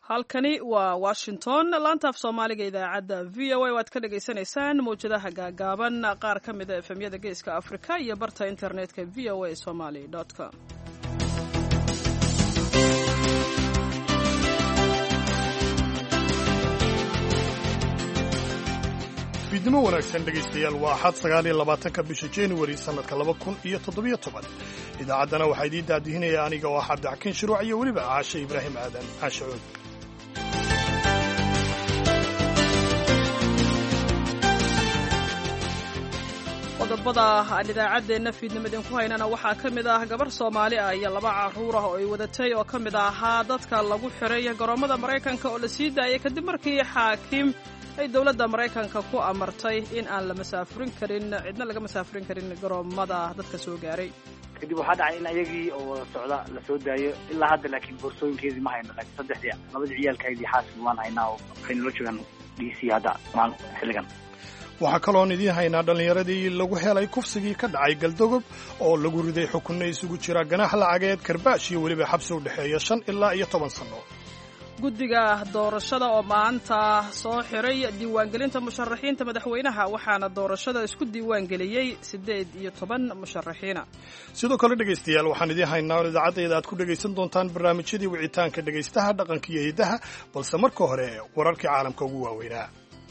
halkani waa Washington laantaaf Soomaaliga idaacadda VOA waad ka dhageysanaysaan mowjadaha gaagaaban qaar ka mid ah efemyada geeska Afrika iyo barta internetka voasomali.com. fiidnimo wanaagsan dhegaystayaal waa xad 29 bisha January sanadka 2017 idaacaddana waxaa idiin daadihinaya aniga oo Cabdixakiin Shuruuc iyo weliba Caashe Ibraahim Aadan Caashe Cuud. qodobada aan idaacadeena fiidnimadan ku haynana waxaa ka mid ah gabar Soomaali ah iyo laba caruur ah oo ay wadatay oo ka mid ahaa dadka lagu xiray garoomada Mareykanka oo la sii daayay kadib markii xaakim ay dawladda Mareykanka ku amartay in aan la masaafurin karin cidna laga masaafurin karin garoomada dadka soo gaaray. kadib waxaa dhacay in ayagii oo socda la soo daayo ilaa hadda laakiin boorsooyinkeedii ma hayno laakiin saddexdii labadii ciyaalkaydii xaasil waan haynaa oo waxaynu la joogaan DC hadda maan xilligan. waxaa kaloon idiin haynaa dhallinyaradii lagu helay kufsigii ka dhacay Galdogob oo lagu riday xukunno isugu jira ganaax lacageed karbaash iyo weliba xabsi u dhexeeya 5 ilaa 10 sano. guddiga doorashada oo maanta soo xiray diiwaangelinta musharaxiinta madaxweynaha waxaana doorashada isku diiwaangeliyey 18 musharaxiina. sidoo kale dhegaystayaal waxaan idiin haynaa idaacaddeeda aad ku dhegaysan doontaan barnaamijyadii wicitaanka dhegaystaha dhaqanka iyo hidaha balse marka hore wararkii caalamka ugu waaweynaa.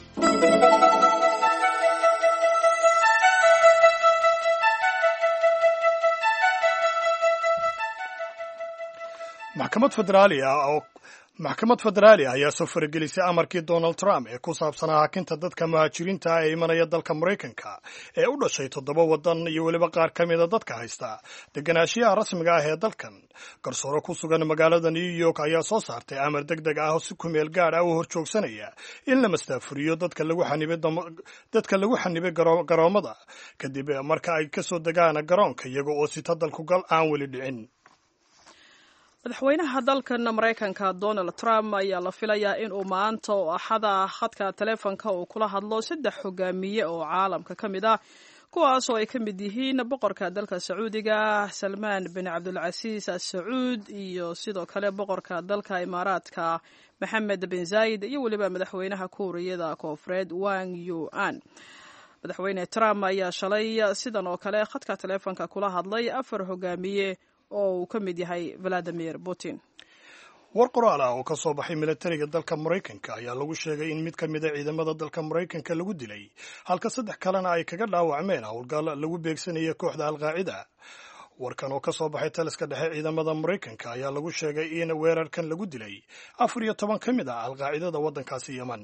maxkamad federaali ah ayaa soo faragelisay amarkii Donald Trump ee ku saabsanaa hakinta dadka muhaajiriinta ah ee imanaya dalka Mareykanka ee u dhashay 7 waddan iyo weliba qaar ka mid a dadka haysta deganaanshiyaha rasmiga ah ee dalkan. garsoore ku sugan magaalada New York ayaa soo saartay amar degdeg ah oo si ku meel gaar ah u horjoogsanaya in la mastaafuriyo dadka lagu xanibay garoomada kadib marka ay ka soo degaan garoonka iyaga oo sita dalku gal aan weli dhicin. madaxweynaha dalkan Mareykanka Donald Trump ayaa la filayaa in uu maanta oo axada khadka taleefanka uu kula hadlo 3 hogaamiye oo caalamka ka mid ah kuwaas oo ay ka mid yihiin boqorka dalka Sacuudiga Salman bin Abdulaziz Al Sacuud iyo sidoo kale boqorka dalka Imaaraadka Mohammed bin Zayed iyo weliba madaxweynaha Kuuriyada Koonfureed Wang Yuan. madaxweyne Trump ayaa shalay sidan oo kale khadka taleefanka kula hadlay 4 hogaamiye oo uu ka mid yahay Vladimir Putin. war qoraal ah oo ka soo baxay militariga dalka Mareykanka ayaa lagu sheegay in mid ka mid ah ciidamada dalka Mareykanka lagu dilay halka 3 kalena ay kaga dhaawacmeen howlgal lagu beegsanayay kooxda Al-Qaacida. warkan oo ka soo baxay taliska dhexe ciidamada Mareykanka ayaa lagu sheegay in weerarkan lagu dilay 14 ka mid ah Al-Qaacidada waddankaasi Yemen.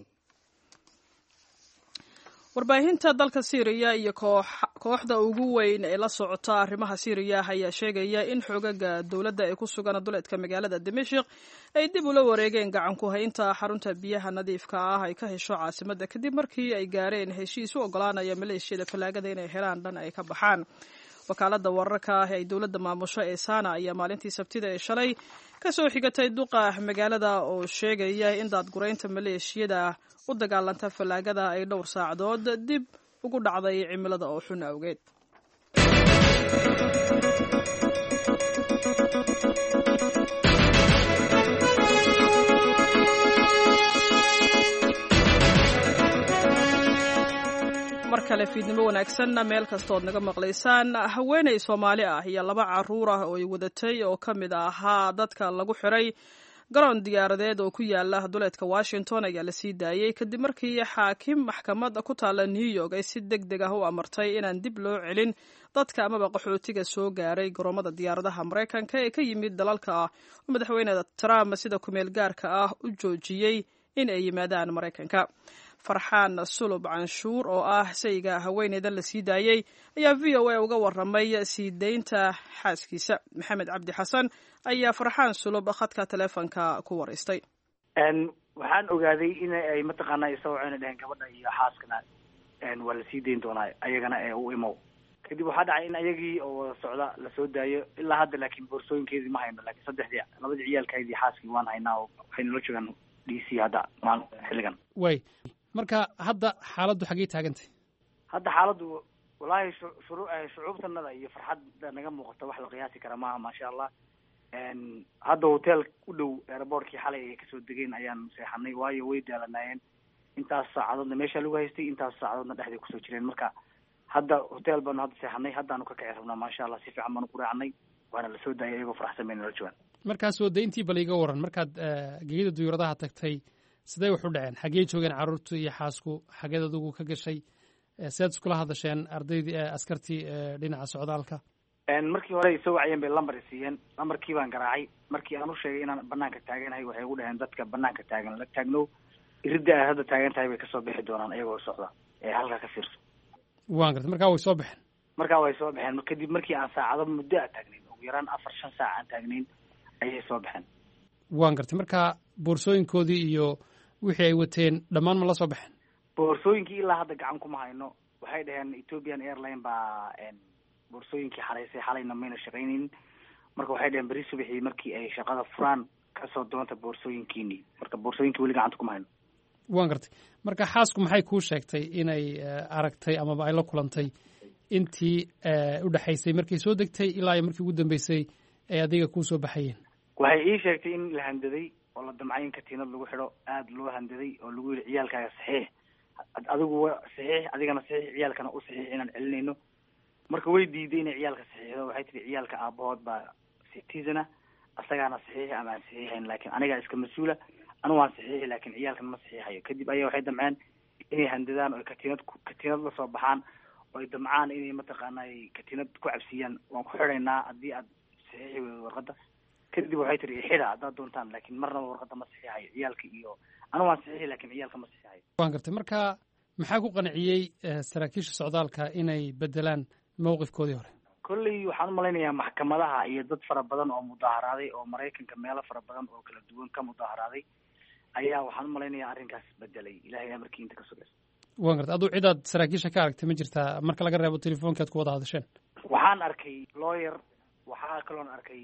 warbaahinta dalka Syria iyo kooxda ugu weyn ee la socota arrimaha Syria ayaa sheegaya in xogaga dawladda ay ku sugan duleedka magaalada Dimashq ay dib ula wareegeen gacan ku haynta xarunta biyaha nadiifka ah ay ka hesho caasimadda kadib markii ay gaareen heshiis u ogolaanaya maleeshiyada falaagada inay helaan dhan ay ka baxaan. wakaaladda wararka ah ee dawladda maamusho ee Sana ayaa maalintii Sabtida ee shalay ka soo xigatay duqa magaalada oo sheegaya in daadguraynta maleeshiyada u dagaalanta falaagada ay dhowr saacadood dib ugu dhacday cimilada oo xun awgeed. markale fiidnimo wanaagsan meel kastood naga maqlaysaan. haweeney Soomaali ah iyo 2 caruur ah oo ay wadatay oo ka mid ahaa dadka lagu xiray garoon diyaaradeed oo ku yaala duleedka Washington ayaa la sii daayay kadib markii xaakim maxkamad ku taala New York ay si degdeg ah u amartay inaan dib loo celin dadka amaba qaxootiga soo gaaray garoomada diyaaradaha Mareykanka ee ka yimid dalalka oo madaxweynaha Trump sida ku meel gaarka ah u joojiyay in ay yimaadaan Mareykanka. Farxaan Sulub Canshuur oo ah sayga haweeneyda la sii daayay ayaa VOA uga waramay sii deynta xaaskiisa. Maxamed Cabdi Xasan ayaa Farxaan Sulub khadka taleefanka ku wareystay. waxaan ogaaday in ay mataqaanaa isoo waceen dhahan gabadha iyo xaaskana waa la sii deyn doonaa ayagana ee u imow. kadib waxaa dhacay in ayagii oo socda la soo daayo ilaa hadda laakiin boorsooyinkeedii ma hayno laakiin saddexdii labadii ciyaalkaydii xaaskii waan haynaa oo waxaynu la joogaan DC hadda maan xilligan. way marka hadda xaaladdu xagee taagantay? hadda xaaladdu wallaahi shucuubtanada iyo farxadda naga muuqata wax la qiyaasi kara maaha maasha Allah. hadda hotel u dhow airportkii xalay ay kasoo degeen ayaan seexanay, waayo way daalanaayeen. intaas saacadoodna meesha lagu haystay, intaas saacadoodna dhexday kusoo jireen. marka hadda hotel baanu hadda seexanay, haddaanu ka kici rabnaa maasha allah, si fiican baanu ku raacnay, waana lasoo daayay iyagoo faraxsan bayna la joogaan. markaas wada intii bal iga waran, markaad gegida duyuuradaha tagtay sidee wax u dhaceen? xaggee joogeen carruurtu iyo xaasku? xageed adigu ka gashay? sidaad iskula hadasheen ardaydii askartii dhinaca socdaalka? markii hore ay soo wacayeen bay lambar isiiyeen, lambarkii baan garaacay. markii aan u sheegay inaan banaanka taaganahay, waxay ugu dhaheen dadka banaanka taagan la taagno, iridda aad hadda taagan tahay bay kasoo bixi doonaan iyagoo socda, ee halkaa ka fiirso. waan gartay, markaa way soo baxeen? markaa way soo baxeen kadib markii aan saacado muddo a taagnayn, ugu yaraan 4-5 saac aan taagnayn ayay soo baxeen. waan gartay, markaa boorsooyinkoodii iyo wixii ay wateen dhammaan ma la soo baxeen? boorsooyinkii ilaa hadda gacan kuma hayno. waxay dhaheen Ethiopian Airline baa boorsooyinkii xaraysay, xalayna mayna shaqaynaynin. marka waxay dhaheen beri subaxii markii ay shaqada furaan kasoo doonta boorsooyinkiini. marka boorsooyinkii weli gacanta kuma hayno. waan gartay, marka xaasku maxay kuu sheegtay inay aragtay amaba ay la kulantay intii u dhexaysay markay soo degtay ilaa iyo markii ugu dambeysay ay adiga kuu soo baxayeen? waxay ii sheegtay in la handaday oo la damcay in katiinad lagu xidho, aada loo handaday oo lagu yidhi ciyaalkaaga saxiix, adigu saxiix, adigana saxiix, ciyaalkana u saxiix inaan celinayno. marka way diiday inay ciyaalka saxiixdo. waxay tihi ciyaalka aabahood baa citizana, asagaana saxiix ama aan saxiixayn, laakiin anigaa iska mas-uula, anu waan saxiixi laakiin ciyaalkan ma saxiixayo. kadib ayaa waxay damceen inay handadaan oo katiinad lasoo baxaan, oo ay damcaan inay mataqaanay katiinad ku cabsiiyaan. waan ku xidhaynaa haddii aad saxiixi weydo warqadda. kadib waxay tihi xidha haddaad doontaan, laakiin marnaba warqadda ma saxiixayo, ciyaalka iyo anu waan saxiixi laakiin ciyaalka ma saxiixayo. waan gartay, marka maxaa ku qanciyey saraakiisha socdaalka inay bedelaan mawqifkoodii hore? kolley waxaan umalaynayaa maxkamadaha iyo dad fara badan oo mudaaharaaday oo Maraykanka meelo fara badan oo kala duwan ka mudaaharaaday ayaa waxaan umalaynayaa arrinkaas bedelay. ilaahay amarkii inta ka sugaysa. waan gartay, aduu cidaad saraakiisha ka aragtay ma jirtaa marka laga reebo telefoonkaad ku wada hadasheen? waxaan arkay lawyer, waxaa kaloon arkay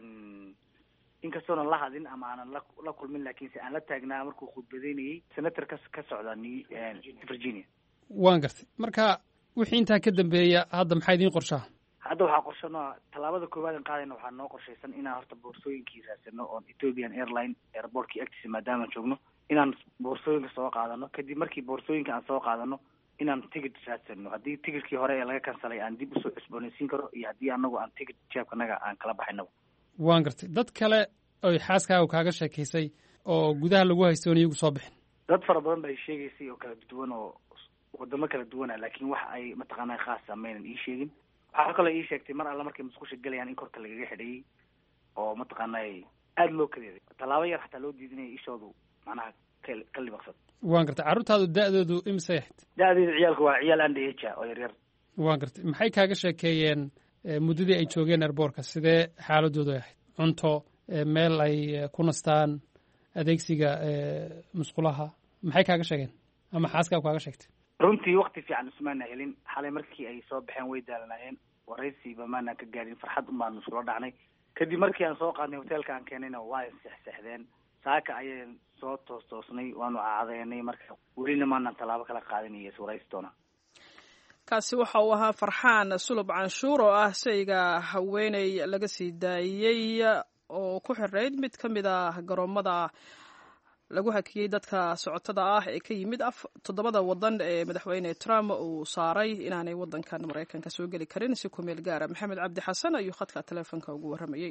inkastoonan la hadin ama aanan la kulmin, laakiinse aan la taagnaa markuu khudbadaynayay senator ka socda Virginia. waan gartay, marka wixii intaa ka dambeeya hadda maxaa idiin qorshaa? hadda waxaa qorshano tallaabada koowaad aan qaadayna waxaa noo qorshaysan inaan horta boorsooyinkii raadsano oon Ethiopian Airline airportkii agtiisa maadaama joogno, inaan boorsooyinka soo qaadano. kadib markii boorsooyinka aan soo qaadano inaan ticket raadsano. haddii ticketkii hore ee laga kansalay aan dib usoo cusboonaysiin karo, iyo haddii anagu aan ticket jeebkanaga aan kala baxaynaba. waan gartay, dad kale oy xaaskaaga kaaga sheekaysay oo gudaha lagu haystoon iyagu soo bixin? dad fara badan bay sheegaysay oo kala duwan oo wadamo kala duwana, laakiin wax ay mataqaanaa khaasa maynan ii sheegin. waxaa kaloo ii sheegtay mar alla markay musqusha gelayaan in korka lagaga xidhayay oo mataqaanaa aada loo kadeeday. tallaabo yar xataa loo diidinaya ishoodu macnaha ka libaqsad. waan gartay, carruurtaadu da'doodu imisay ahayd? da'deeda ciyaalka waa ciyaal underage oo yaryar. waan gartay, maxay kaaga sheekeeyeen muddadii ay joogeen airboortka? sidee xaaladoodu ay ahayd? cunto, meel ay ku nastaan, adeegsiga musqulaha, maxay kaaga sheegeen ama xaaskaagu kaaga sheegtay? runtii wakti fiican ismaana helin. xalay markii ay soo baxeen way daalanaayeen, waraysiba maanaan ka gaadhin, farxad unbaanu iskula dhacnay. kadib markii aan soo qaadnay hotelka aan keenayna waa sexsexdeen. saaka ayaan soo toosnay, waanu cadeynay. marka welina maanaan tallaabo kala qaadin iyo iswaraysi doona. kaasi waxa uu ahaa Farxaan Sulub Canshuur oo ah sayga haweeney laga sii daayay oo ku xirayd mid ka mid ah garoomada lagu hakiyey dadka socotada ah ee ka yimid 7 wadan ee madaxweyne Trump uu saaray inaanay wadankan Mareykanka soo gali karin si ku meel gaara. Maxamed Cabdi Xasan ayuu khadka telefoonka ugu waramayay.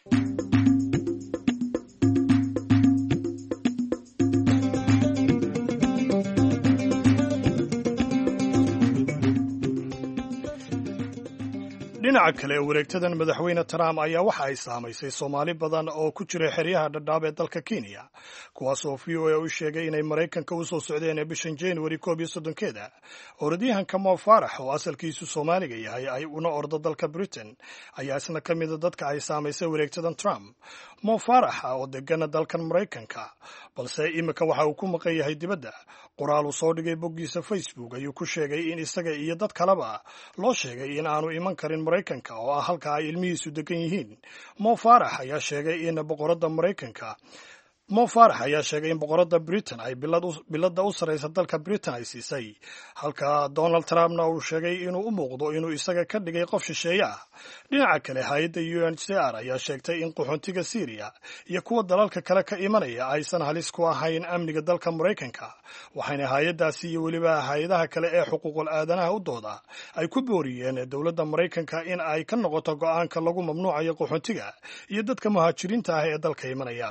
dhinaca kale wareegtadan madaxweyne Trump ayaa waxa ay saamaysay Soomaali badan oo ku jira xeryaha dhadhaab ee dalka Kenya, kuwaas oo VOA u sheegay inay Mareykanka u soo socdeen bishan January 31 orodyahanka Mo Farah oo asalkiisu Soomaaliga yahay ay una ordo dalka Britain ayaa isna ka mid ah dadka ay saamaysay wareegtadan Trump. Mo Farah oo degan dalkan Mareykanka balse imika waxa uu ku maqan yahay dibadda. qoraal uu soo dhigay boggiisa Facebook ayuu ku sheegay in isaga iyo dad kaleba loo sheegay in aanu iman karin Mareykanka oo ah halka ay ilmihiisu degan yihiin. Mo Farah ayaa sheegay in boqoradda Mareykanka Mo Farah ayaa sheegay in boqoradda Britain ay biladda u sareysa dalka Britain ay siisay, halka Donald Trumpna uu sheegay inuu u muuqdo inuu isaga ka dhigay qof shisheeye ah. Dhinaca kale, hay'adda UNHCR ayaa sheegtay in qaxoontiga Syria iyo kuwa dalalka kale ka imanaya aysan halis ku ahayn amniga dalka Maraykanka, waxayna hay'addaasi iyo weliba hay'adaha kale ee xuquuqul aadanaha u dooda ay ku booriyeen dowladda Maraykanka in ay ka noqoto go'aanka lagu mamnuucayo qaxoontiga iyo dadka muhaajiriinta ah ee dalka imanaya.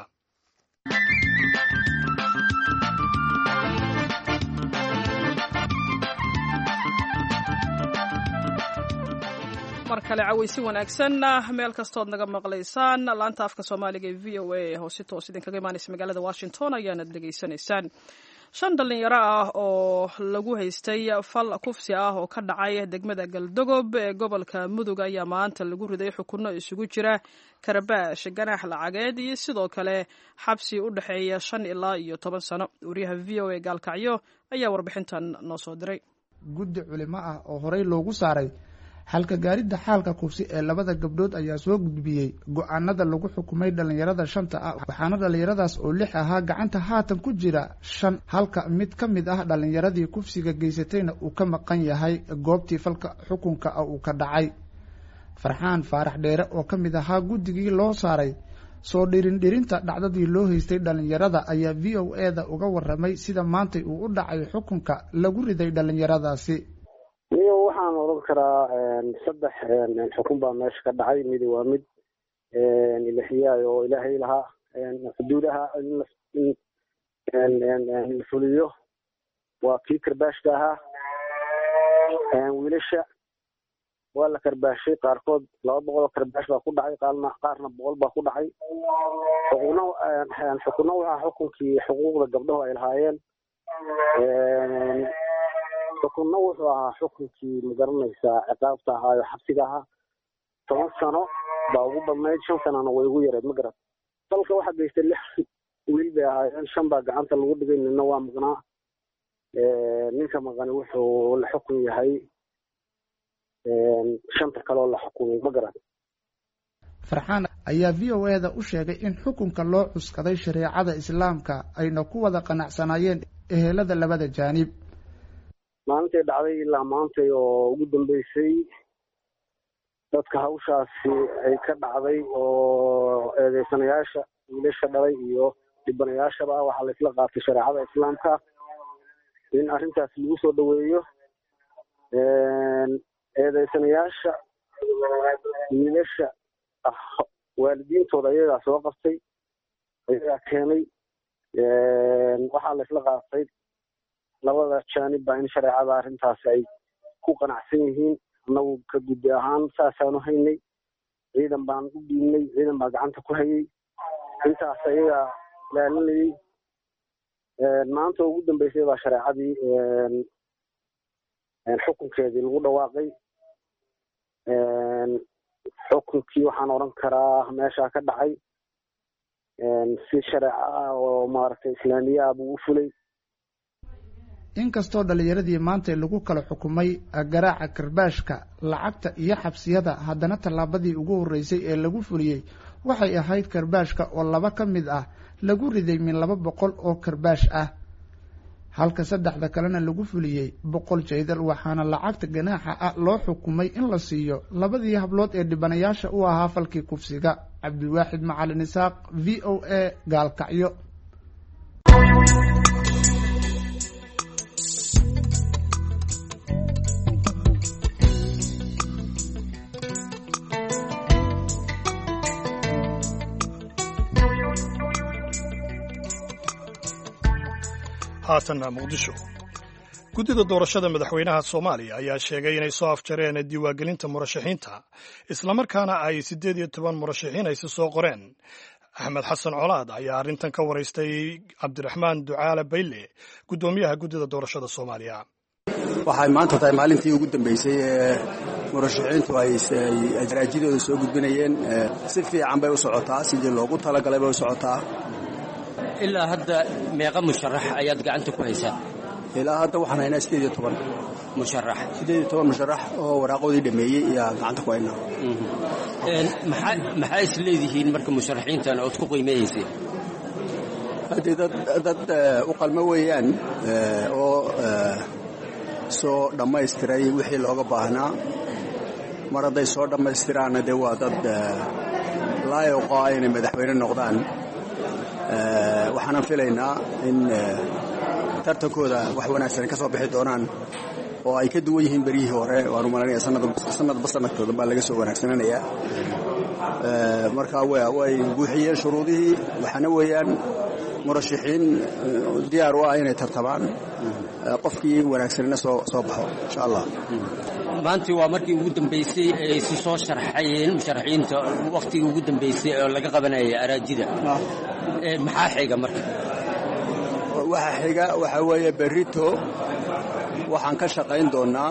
mar kale cawaysi wanaagsan meel kastood naga maqlaysaan laanta afka Soomaaliga ee VOA oo si toos idinkaga imaanaysa magaalada Washington ayaana dhageysanaysaan. 5 dhalinyaro ah oo lagu haystay fal kufsi ah oo ka dhacay degmada Galdogob ee gobolka Mudug ayaa maanta lagu riday xukunno isugu jira karbaash, ganaax lacageed iyo sidoo kale xabsi u dhaxeeya 5 ilaa 10 sano. wariyaha VOA Gaalkacyo ayaa warbixintan noo soo diray. guddi culimo ah oo horey loogu saaray halka gaaridda xaalka kufsi ee labada gabdhood ayaa soo gudbiyey go'aanada lagu xukumay dhalinyarada 5 ah, waxaana dhalinyaradaas oo 6 ahaa gacanta haatan ku jira 5, halka mid ka mid ah dhalinyaradii kufsiga geysatayna uu ka maqan yahay goobtii falka xukunka uu ka dhacay. Farxaan Faarax Dheere oo ka mid ahaa guddigii loo saaray soo dhirinta dhacdadii loo haystay dhalinyarada ayaa VOA-da uga warramay sida maanta uu u dhacay xukunka lagu riday dhalinyaradaasi. waxaan oran karaa 3 xukun baa meesha ka dhacay. mid waa mid ilaahiyaay oo ilaahay lahaa xuduudaha in fuliyo, waa kii karbaashka ahaa. wiilasha waa la karbaashay, qaarkood 200 karbaash baa ku dhacay, qaarna 100 baa ku dhacay. xukunno waxaa xukunkii xuquuqda gabdhahu ay lahaayeen. xukunno wuxuu ahaa xukunkii magaranaysaa ciqaabta ahaayo xabsiga ahaa. 10 sano baa ugu badnayd, 5 sanana way ugu yareed magarat. dalka waxaa geystay 6 wiil bay ahaayeen, 5 baa gacanta lagu dhigay, nina waa maqnaa. ninka maqani wuxuu la xukun yahay 5 kaloo la xukumay magarat. Farxaan ayaa VOA-da u sheegay in xukunka loo cuskaday shareecada Islaamka ayna ku wada qanacsanaayeen ehelada labada jaanib. maalintay dhacday ilaa maantay oo ugu dambeysay dadka hawshaasi ay ka dhacday oo eedeysanayaasha wiilasha dhalay iyo dhibanayaashaba waxaa la isla qaatay shareecada Islaamka in arrintaas lagu soo dhaweeyo. eedeysanayaasha wiilasha waalidiintooda ayagaa soo qabtay, ayagaa keenay. waxaa la isla qaatay labada jaanib baa in shareecada arrintaas ay ku qanacsan yihiin. annagu ka guddi ahaan saasaanu haynay, ciidan baan u dhiibnay, ciidan baa gacanta ku hayay, intaas ayagaa ilaalinayay. maanta ugu dambeysay baa shareecadii xukunkeedii lagu dhawaaqay. xukunkii waxaan oran karaa meeshaa ka dhacay si shareeco ah oo maaragtay islaamiya ah buu u fulay. inkastoo dhalinyaradii maanta lagu kala xukumay garaaca karbaashka, lacagta iyo xabsiyada, haddana tallaabadii ugu horeysay ee lagu fuliyey waxay ahayd karbaashka oo 2 ka mid ah lagu riday min 200 oo karbaash ah, halka 3 kalena lagu fuliyey 100 jeedal. waxaana lacagta ganaaxa ah loo xukumay in la siiyo 2 hablood ee dhibanayaasha u ahaa falkii kufsiga. Cabdiwaaxid Macalin Isaaq, VOA Gaalkacyo. haatanna Muqdisho. guddida doorashada madaxweynaha Soomaaliya ayaa sheegay inay soo afjareen diiwaangelinta murashaxiinta, islamarkaana ay 18 murashaxiin ay soo qoreen. Axmed Xasan Colaad ayaa arrintan ka waraystay Cabdiraxmaan Ducaale Bayle, guddoomiyaha guddida doorashada Soomaaliya. waxay maanta tahay maalintii ugu dambeysay ee murashaxiintu ay araajidooda soo gudbinayeen. si fiican bay u socotaa, sidii loogu talagalay bay u socotaa. ilaa hadda meeqa musharax ayaad gacanta ku haysaa? ilaa hadda waxaan haynaa 18 musharax. 18 musharax oo waraaqoodii dhameeyey ayaa gacanta ku haynaa. maxaa is leedihiin marka musharaxiintan ood ku qiimeeyeyseen? haddii dad u qalmo weeyaan oo soo dhammaystiray wixii looga baahnaa mar hadday soo dhammaystiraanna dee waa dad laayoqo ah inay madaxweyne noqdaan waxaanan filaynaa in tartankooda wax wanaagsan ka soo bixi doonaan oo ay ka duwan yihiin beryihii hore waanu malanaya sanadba sanadkoodan baa laga soo wanaagsananayaa marka way buuxiyeen shuruudihii waxaana weeyaan murashaxiin diyaar u ah inay tartamaan qofkii wanaagsanina soo baxo insha allah maantii waa markii ugu dambaysay ay si soo sharxayeen musharaxiinta wakhtigii ugu dambaysay oo laga qabanayay araajida maxaa xiga marka waxa xiga waxa weeye berrito waxaan ka shaqayn doonaa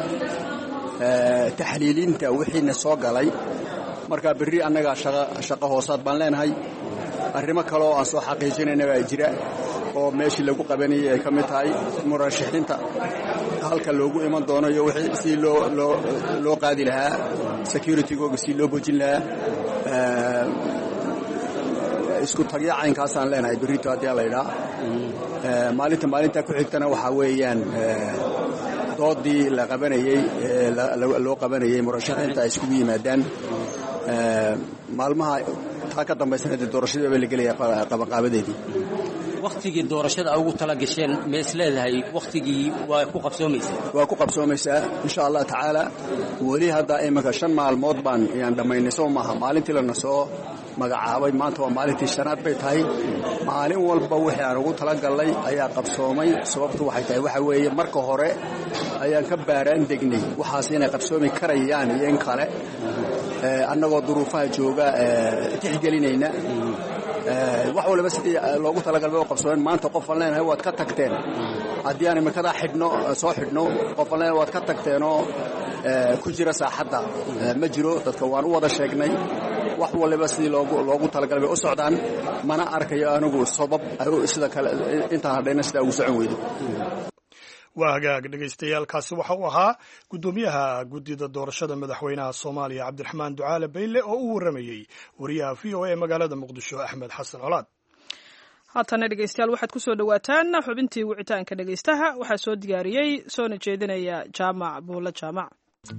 taxliilinta wixiina soo galay marka berri annaga shaqo hoosaad baan leenahay arrimo kale oo aan soo xaqiijinayna baa jira oo meeshii lagu qabanayay ay ka mid tahay murashaxiinta halka loogu iman doono iyo wixii si loo qaadi lahaa security-googa si loo boojin lahaa isku tagya caynkaasaan leenahay berrito haddii la idhaa maalinta ku xigtana waxaa weeyaan doodii la qabanayey loo qabanayey murashaxiinta ay iskugu yimaadaan maalmaha taa ka dambaysana dee doorashadii baa la gelaya qabanqaabadeedii wakhtigii doorashada ugu tala gasheen ma is leedahay wakhtigii waa ku qabsoomaysaa insha allah tacaala weli hadda iminka 5 maalmood ayaan dhammaynay soo maaha maalintii lana soo magacaabay maanta waa maalintii 5aad bay tahay maalin walba wixii aan ugu talagallay ayaa qabsoomay sababtu waxay tahay waxa weeye marka hore ayaan ka baaraan degnay waxaas inay qabsoomi karayaan iyo in kale annagoo duruufaha jooga tixgelinayna wax walba sidii loogu talagalay oo qabsoomeen maanta qof aan leenahay waad ka tagteen haddii aan imikadaa soo xidhno qof aan leenahay waad ka tagteenoo ku jira saaxadda ma jiro dadka waan u wada sheegnay wax waliba sidii loogu talagalay bay u socdaan mana arkayo anigu sabab sida kale intaan hadhayna sidaa ugu socon weydo waa hagaag dhegaystayaaalkaasi waxa uu ahaa guddoomiyaha guddida doorashada madaxweynaha soomaaliya cabdiraxmaan ducaale bayle oo u warramayey wariyaha v o a magaalada muqdisho axmed xasan colaad haatana dhegaystayaal waxaad ku soo dhowaataan xubintii wicitaanka dhegaystaha waxaa soo diyaariyey soona jeedinaya jaamac buulle jaamac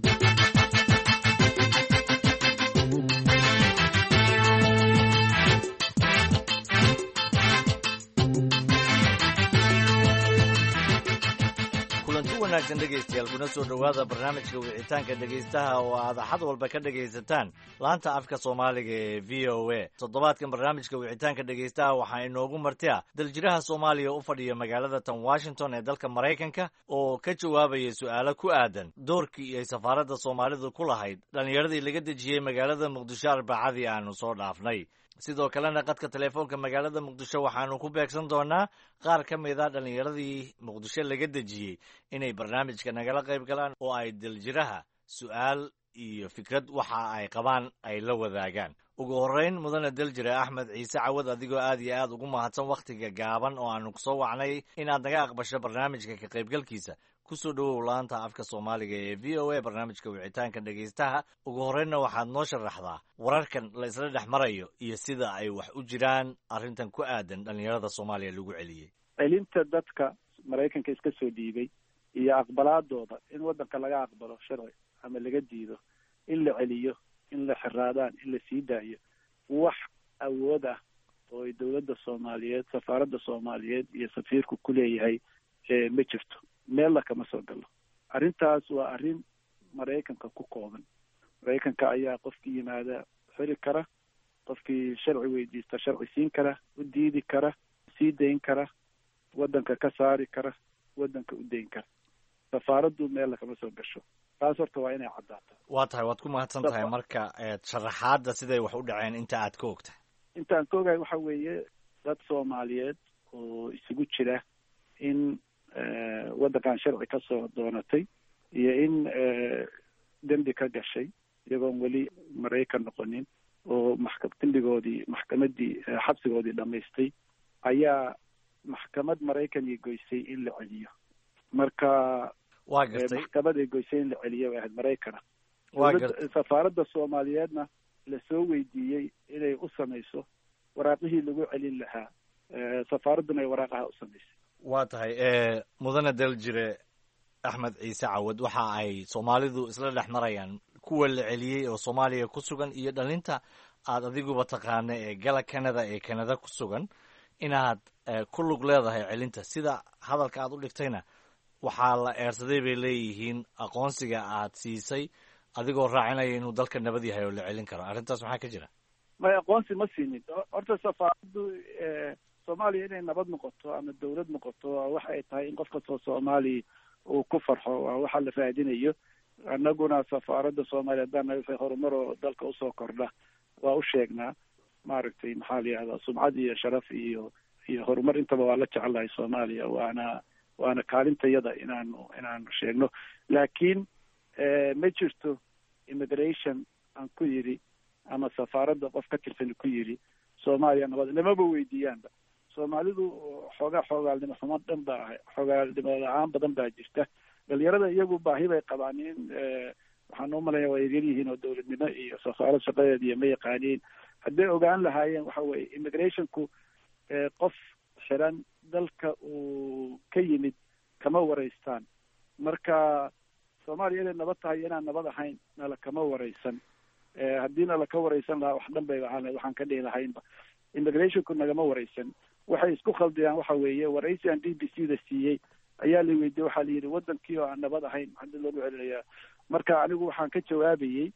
wanaagsan dhegaystayaal kuna soo dhowaada barnaamijka wicitaanka dhegaystaha oo aad axad walba ka dhegaysataan laanta afka soomaaliga ee v o a toddobaadkan barnaamijka wicitaanka dhegaystaha waxaa inoogu marti ah daljiraha soomaaliya u fadhiya magaalada tan washington ee dalka maraykanka oo ka jawaabaya su'aalo ku aadan doorkii ay safaaradda soomaalidu ku lahayd dhallinyaradii laga dejiyey magaalada muqdisho arbacadii aanu soo dhaafnay sidoo kalena qadka teleefoonka magaalada muqdisho waxaanu ku beegsan doonaa qaar ka mid a dhallinyaradii muqdisho laga dejiyey inay barnaamijka nagala qayb galaan oo ay daljiraha su'aal iyo fikrad waxa ay qabaan ay la wadaagaan ugu horrayn mudane daljire axmed ciise cawad adigoo aad iyo aad ugu mahadsan wakhtiga gaaban oo aanu kusoo wacnay inaad naga aqbasho barnaamijka ka qaybgalkiisa kusoo dhowow laanta afka soomaaliga ee v o a barnaamijka wicitaanka dhegaystaha ugu horreynna waxaad noo sharaxdaa wararkan la isla dhex marayo iyo sida ay wax u jiraan arrintan ku aadan dhallinyarada soomaaliya lagu celiyey celinta dadka maraykanka iska soo dhiibay iyo aqbalaadooda in waddanka laga aqbalo sharci ama laga diido in la celiyo in la xiraadaan in la sii daayo wax awood ah oo ay dowladda soomaaliyeed safaaradda soomaaliyeed iyo safiirku ku leeyahay ma jirto meella kama soo galo arrintaas waa arrin maraykanka ku kooban maraykanka ayaa qofkii yimaada xiri kara qofkii sharci weydiista sharci siin kara u diidi kara sii dayn kara waddanka ka saari kara waddanka u dayn kara safaaraddu meella kama soo gasho taas horta waa inay caddaato waa tahay waad ku mahadsan tahay marka sharaxaadda siday wax u dhaceen inta aad ka ogtahay intaan ka ogahay waxa weeye dad soomaaliyeed oo isugu jira in waddankan sharci ka soo doonatay iyo in dembi ka gashay iyagoon weli maraykan noqonin oo dembigoodii maxkamaddii xabsigoodii dhammaystay ayaa maxkamad maraykan ay goysay in la celiyo marka waa gartay maxkamad ay goysay in la celiyo bay ahayd maraykana safaaradda soomaaliyeedna lasoo weydiiyey inay u samayso waraaqihii lagu celin lahaa safaaradduna ay waraaqaha u samaysay. waa tahay mudane daljire axmed ciise cawad waxa ay soomaalidu isla dhex marayaan kuwa la celiyey oo soomaaliya ku sugan iyo dhalinta aad adiguba taqaana ee gala canada ee canada ku sugan inaad ku lug leedahay celinta sida hadalka aad u dhigtayna waxaa la eersaday bay leeyihiin aqoonsiga aad siisay adigoo raacinaya inuu dalka nabad yahay oo la celin karo arrintaas maxaa ka jira? may aqoonsi ma siinin. horta safaaraddu soomaaliya inay nabad noqoto ama dawlad noqoto waxa ay tahay in qof kastoo soomaaliya uu ku farxo waa waxa la raadinayo. annaguna safaaradda soomaaliya haddaan wixii horumar oo dalka usoo kordha waa u sheegnaa maaragtay maxaa la yihahdaa sumcad iyo sharaf iyo horumar intaba waa la jecelahay soomaaliya waana kaalintayada inaanu sheegno. laakiin ma jirto immigration aan ku yidhi ama safaaradda qof ka tirsan ku yidhi soomaaliya nabad lamaba weydiiyaanba. soomaalidu xoogaalnimo xumo dhan baa ahay xoogaalnimo la-aan badan baa jirta. dhalinyarada iyagu baahi bay qabaan in waxaan u malaya waa yaryar yihiin oo dawladnimo iyo safaarad shaqadeeda iyo ma yaqaaniin. hadday ogaan lahaayeen waxa weye immigrationku qof xiran dalka uu ka yimid kama wareystaan. marka soomaaliya inay nabad tahay inaan nabad ahayn nala kama wareysan. haddii nala ka wareysan lahaa wax dhan bay ahaan waxaan ka dhihi lahaynba. immigrationku nagama wareysan. waxay isku khaldiyaan waxa weeye waraysi aan BBC da siiyey ayaa la weydiiyey waxaa la yidhi wadankii oo aan nabad ahayn maxaa loogu celinayaa. marka anigu waxaan ka jawaabayey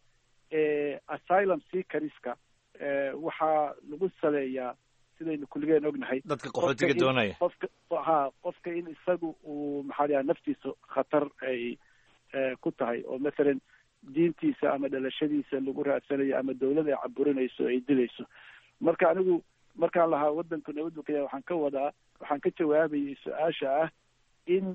asylum seekerska waxaa lagu saleeyaa sidaynu kulligeen ognahay dadka qaxootiga doonaya qofka in isagu uu maxaa la naftiisa khatar ay ku tahay oo mathalan diintiisa ama dhalashadiisa lagu raadsanayo ama dawlada ay caburinayso ay dilayso. marka anigu markaan lahaa wadanku nabaddu ka yahay waxaan ka jawaabayay su-aasha ah in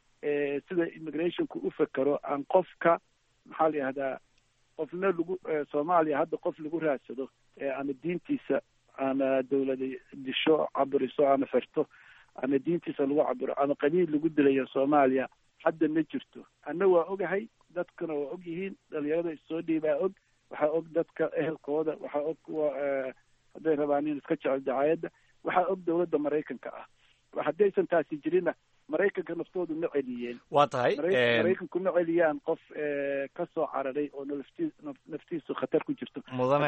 sida immigrationku u fekero aan qofka maxaa la yihahdaa qofna lagu soomaaliya hadda qof lagu raadsado ama diintiisa ama dawlada disho caburiso ama xirto ama diintiisa lagu caburo ama qabiil lagu dilayo soomaaliya hadda ma jirto. anna waa ogahay dadkuna waa og yihiin. dhalinyarada issoo dhiibaa og waxaa og dadka ehelkooda waxaa og kuwa hadday rabaan in iska jecel dacaayadda waxaa og dawladda maraykanka ah. haddaysan taasi jirinna maraykanka naftoodu ma celiyeen. waa tahay maraykanku ma celiyaan qof ka soo cararay oo naftiisu khatar ku jirto.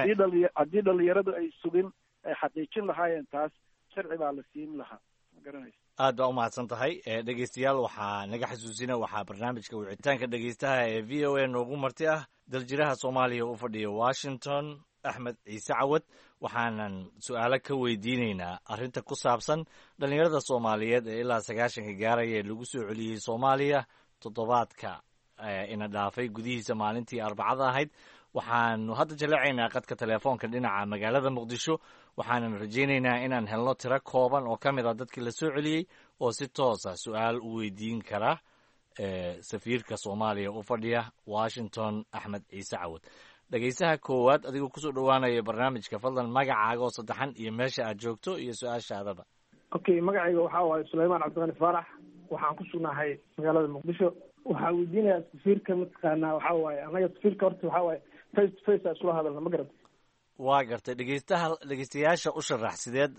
haddii dhalinyaradu ay sugin ay xaqiijin lahaayeen taas sharci baa la siin lahaa. ma garanaysa. aad baa umahadsan tahay dhegeystayaal waxaa naga xasuusina waxaa barnaamijka wicitaanka dhegeystaha ee v o a noogu marti ah daljiraha soomaaliya u fadhiya washington axmed ciise cawad. waxaanan su-aalo ka weydiinaynaa arrinta ku saabsan dhalinyarada soomaaliyeed ee ilaa 90 gaaraya ee lagu soo celiyey soomaaliya toddobaadka ina dhaafay gudihiisa maalintii arbacada ahayd. waxaanu hadda jaleecaynaa qadka telefoonka dhinaca magaalada muqdisho waxaanan rajaynaynaa inaan helno tiro kooban oo ka mid a dadkii la soo celiyey oo si toosa su-aal u weydiin kara safiirka soomaaliya u fadhiya washington axmed ciise cawad. dhegeysaha koowaad adigoo kusoo dhawaanaya barnaamijka fadlan magacaaga oo saddexan iyo meesha aad joogto iyo su-aashaadaba. okay magacayga waxaa waaye sulaymaan cabdiqani faarax waxaan ku sugnahay magaalada muqdisho. waxaa weydiinayaa safiirka mataqaanaa waxaa waaye anaga safiirka horta waxaa waaye face to face a isula hadalna ma garata. waa gartay dhegeystayaasha u sharax sideed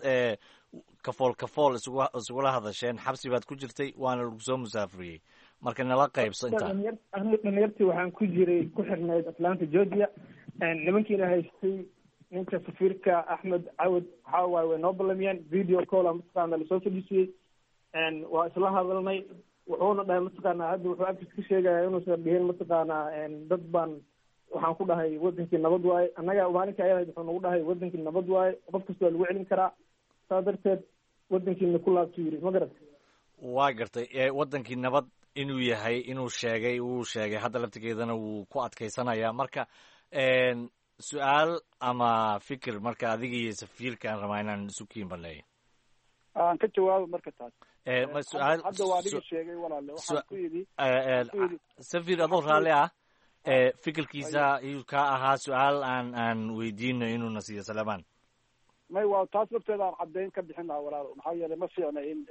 kafool isugula hadasheen. xabsi baad ku jirtay waana lagu soo musaafuriyey marka nala qaybso intaa. dhalinyartii waxaan ku jiray ku xirnayd atlanta georgia. nimankiina haystay ninka safiirka axmed cawad waxaa waaye way noo ballamiyeen video calla mataqaana lasoo fadhiisiyey. waa isla hadalnay wuxuuna dhahay mataqaanaa hadda wuxuu agtiis ka sheegaya inuusan dhihin mataqaanaa dad baan waxaan ku dhahay wadankii nabad waaye. annaga maalinka ayadahayd wuxuu nagu dhahay wadankii nabad waaye qof kasta waa lagu celin karaa saa darteed wadankiina ku laabtu yiri ma garata. waa gartay wadankii nabad inuu yahay wuu sheegay hadda laftigeedana wuu ku adkaysanayaa. marka su-aal ama fikir marka adiga iyo safiirka aan rabaa inaan isu kiin baneeyo. aan ka jawaabo marka taas. hadda waa adiga sheegay walaale waxaan ku yidhi safiir adoo raalli ah fikirkiisa iyuu ka ahaa su-aal aan weydiino inuuna siiyo salamaan. may waa taas lafteeda aan caddayn ka bixin lahaa walaalo maxaa yeelay ma fiicna in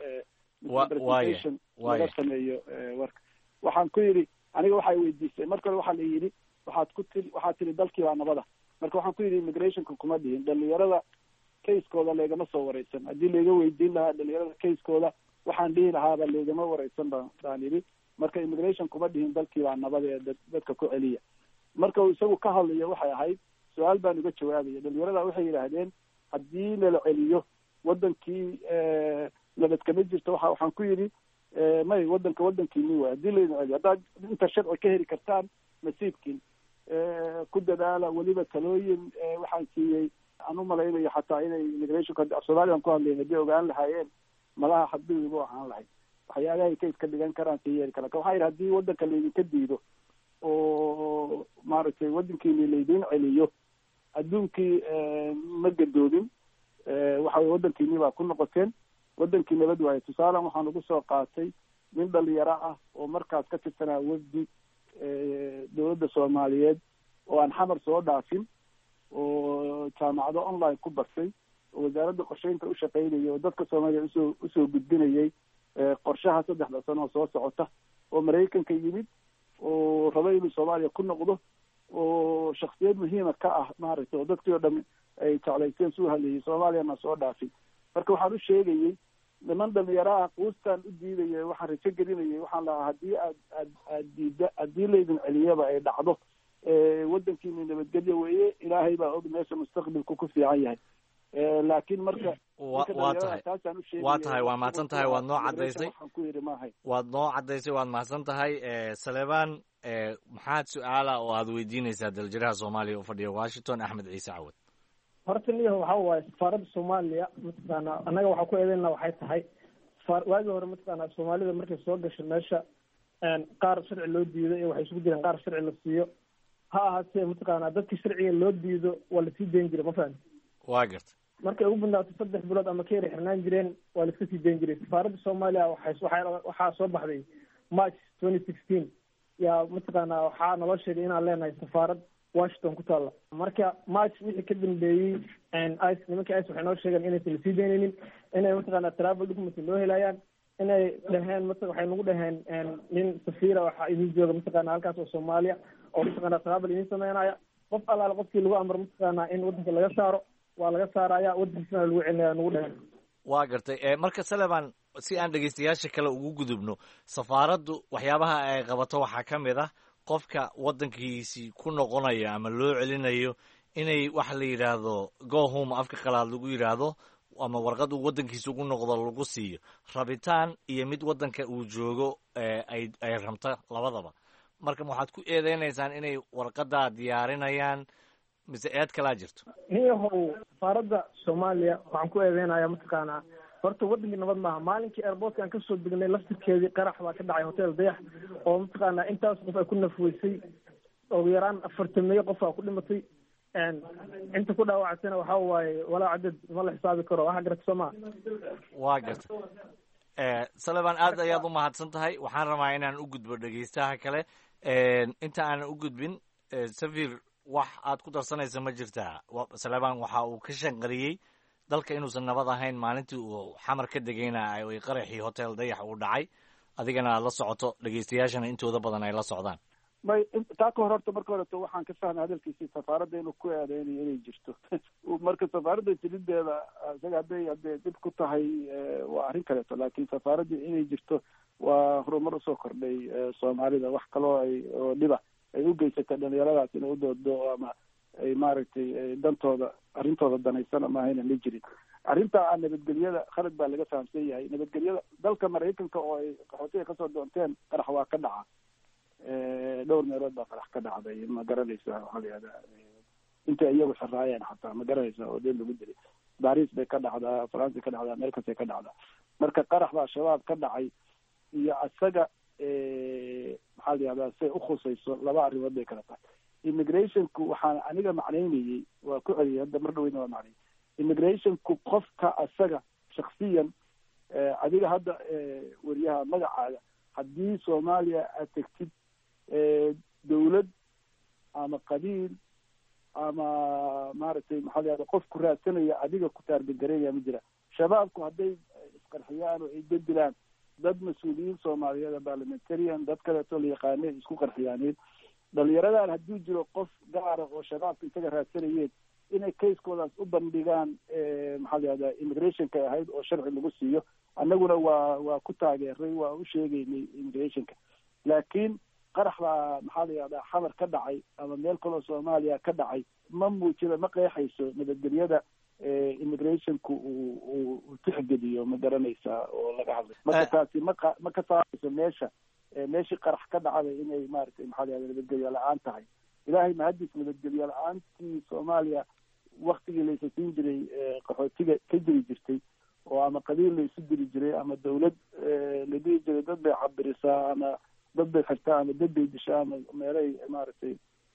laga sameeyo warka. waxaan ku yidhi aniga waxay weydiisay marka hore waxaa la yidhi waxaad tiri dalkii baa nabada. marka waxaan ku yidhi immigrationka kuma dhihin dhalinyarada kayskooda laygama soo wareysan. haddii layga weydiin lahaa dhalinyarada kayskooda waxaan dhihi lahaaba laygama wareysan baan yidhi. marka immigration kuma dhihin dalkii baa nabad ee dadka ku celiya. marka uu isagu ka hadlayo waxay ahayd su-aal baan uga jawaabaya. dhalinyarada waxay yidhaahdeen haddii lala celiyo wadankii nabad kama jirto. waxaan ku yidhi may wadankiini waay. haddii laydin celiyo haddaad inta sharci ka heli kartaan nasiibkiin ku dadaala. weliba talooyin waxaan siiyey aan umalaynayo xataa inay immigrationka soomaaliyan ku hadlayen haddii ogaan lahaayeen malaha hadbigiibu ahaan lahayd waxyaabahay ka iska dhigan karaan ka yeeli kara. waxaa yidhi haddii wadanka laydinka diido oo maaragtay wadankiini laydin celiyo adduunkii ma gadoodin. waxa weye wadankiini baa ku noqoteen. wadankii nabad waaye. tusaalan waxaan ugu soo qaatay nin dhalinyaro ah oo markaas ka tirsanaa wafdi dowladda soomaaliyeed oo aan xamar soo dhaafin oo jaamacado online ku bartay oo wasaaradda qorsheynta u shaqaynayay oo dadka soomaaliya usoo gudbinayay qorshaha 3 sano oo soo socota oo maraykanka yimid oo raba inuu soomaaliya ku noqdo oo shaksiyad muhiima ka ah maaragtay oo dadkii oo dhan ay jeclaysteen suu hadlayay soomaaliyana soo dhaafin. marka waxaan u sheegayay niman dhalinyaraha quustaan u diidaya waxaan rajo gelinayay waxaan lahaa haddii aad diida haddii laydin celiyaba ay dhacdo wadankiina nabadgelyo weeye. ilaahay baa og meesha mustaqbalku ku fiican yahay. laakiin marka waa tahay waa mahadsan tahay waad noo cadaysay waad mahadsan tahay. Saleebaan maxaad su-aala oo aad weydiinaysaa daljiraha soomaaliya u fadhiya Washington Axmed Ciise Cawad? horta niyo waxa waaye safaaradda Soomaaliya mataqaana annaga waxaa ku eedeynaa waxay tahay waagii hore mataqaana Soomaalida markay soo gashay meesha qaar sharci loo diiday waxay isugu jireen qaar sharci la siiyo. ha ahaatee mataqaana dadkii sharciga loo diido waa lasii dayn jiray. ma fahamti? waa garta. markay ugu badnaato 3 bilood ama ka yar xirnaan jireen waa la iska sii dayn jiray. safaaradda Soomaaliya waxaa soo baxday March 2016 yaa mataqaana waxaa naloo sheegay inaan leenahay safaarad Washington ku taala. marka March wixii ka dambeeyey nimanka waxay noo sheegeen inaysan la sii daynaynin, inay mataqaana travel document loo helayaan, inay dhaheen waxay nagu dhaheen nin safiira waxaa idin jooga mataqaana halkaas oo Soomaaliya oo mataqaana travel idin sameynaya. qof alaala qofkii lagu amro mataqaana in wadanka laga saaro waa laga saaraya, wadankiisana lagu celinaya nagu dhaheen. waa gartay. marka Saleebaan si aan dhegeystayaasha kale ugu gudubno, safaaraddu waxyaabaha ay qabato waxaa ka mid ah qofka wadankiisii ku noqonaya ama loo celinayo inay waxa la yidhaahdo go home afka qalaad lagu yidhaahdo ama warqad uu wadankiisa ugu noqdo lagu siiyo rabitaan iyo mid wadanka uu joogo ay rabta labadaba. marka waxaad ku eedeynaysaan inay warqadaa diyaarinayaan mise eed kalaa jirto? niyahow safaaradda Soomaaliya waxaan ku eedeynayaa mataqaana horta wadankii nabad maaha. maalinkii airportka aan kasoo degnay laftirkeedii qarax baa ka dhacay hotel Dayax oo mataqaana intaas qof ay ku nafweysay ugu yaraan 40 qof aa ku dhimatay. inta ku dhaawactayna waxaa waaye walaa cadad ma la xisaabi karo. waxa garata Soomaa waa garta. Saleebaan aad ayaad u mahadsan tahay. waxaan rabaa inaan u gudbo dhegeystaha kale. inta aanan u gudbin Safir wax aad ku darsanaysa ma jirtaa? Saleebaan waxa uu ka shanqariyey dalka inuusan nabad ahayn maalintii uu xamar ka degayna ay qaraxii hotel Dayax uu dhacay. adigana aad la socoto, dhegeystayaashana intooda badan ay la socdaan. may taa ka hor horta marka horeto waxaan ka fahmay hadalkiisii safaaradda inuu ku eedeynayo inay jirto. marka safaaradda jirideeda isaga hadday dib ku tahay waa arrin kaleeto, laakiin safaaradda inay jirto waa horumar usoo kordhay Soomaalida. wax kaloo oo dhiba ay u geysatay dhalinyaradaas inay u doodo ama ay maaragtay dantooda arrintooda danaysana maahayna ma jirin. arrinta nabadgelyada khalad baa laga fahamsan yahay. nabadgelyada dalka Maraykanka oo ay qaxootiga kasoo doonteen qarax waa ka dhaca dhowr meelood baa qarax ka dhacday. ma garanaysaa waxaa la yihahdaa intay iyagu xiraayeen xataa ma garanaysaa oo dee lagu dilay. Paris bay ka dhacdaa, France ka dhacdaa, Americas ka dhacdaa. marka qarax baa shabaab ka dhacay iyo asaga maxaa la yihahdaa say ukhusayso laba arrimood bay kala tahay. immigrationku waxaan aniga macnaynayay waa ku celiyay hadda mar dhaweyna waa macnay. immigrationku qofka asaga shaksiyan adiga hadda wariyaha magacaaga haddii Soomaaliya aad tegtid dawlad ama qabiil ama maaragtay maxaa la yihahdaa qof ku raadsanaya adiga ku taargegareeya ma jira. shabaabku hadday isqarxiyaan oo ay bedilaan dad mas-uuliyiin Soomaaliyeed parliamentarian dad kaleeto la yaqaanay isku qarxiyaaneen. dhalinyaradan hadduu jiro qof gaara oo shabaabka isaga raadsanayeen inay casekoodaas u bandhigaan maxaa la yihahdaa immigrationka ahayd oo sharci lagu siiyo annaguna waa ku taageeray waa u sheegaynay immigrationka laakiin qarax baa maxaa la yihahdaa xamar ka dhacay ama meel kaloo soomaaliya ka dhacay ma qeexayso nabadgelyada immigrationku uu tixgeliyo ma garanaysaa oo laga hadlay marka taasi ma ka saarayso meeshii qarax ka dhacday inay maaragtay maxaa la yihahda nabadgelyo la-aan tahay ilaahay mahadis nabadgelyo la-aantii soomaaliya waktigii laysa siin jiray qaxootiga ka jiri jirtay oo ama qabiil laysu diri jiray ama dawlad la dhihi jiray dad bay cabirisaa ama dad bay xirtaa ama dad bay dishaa ama meelay maaragtay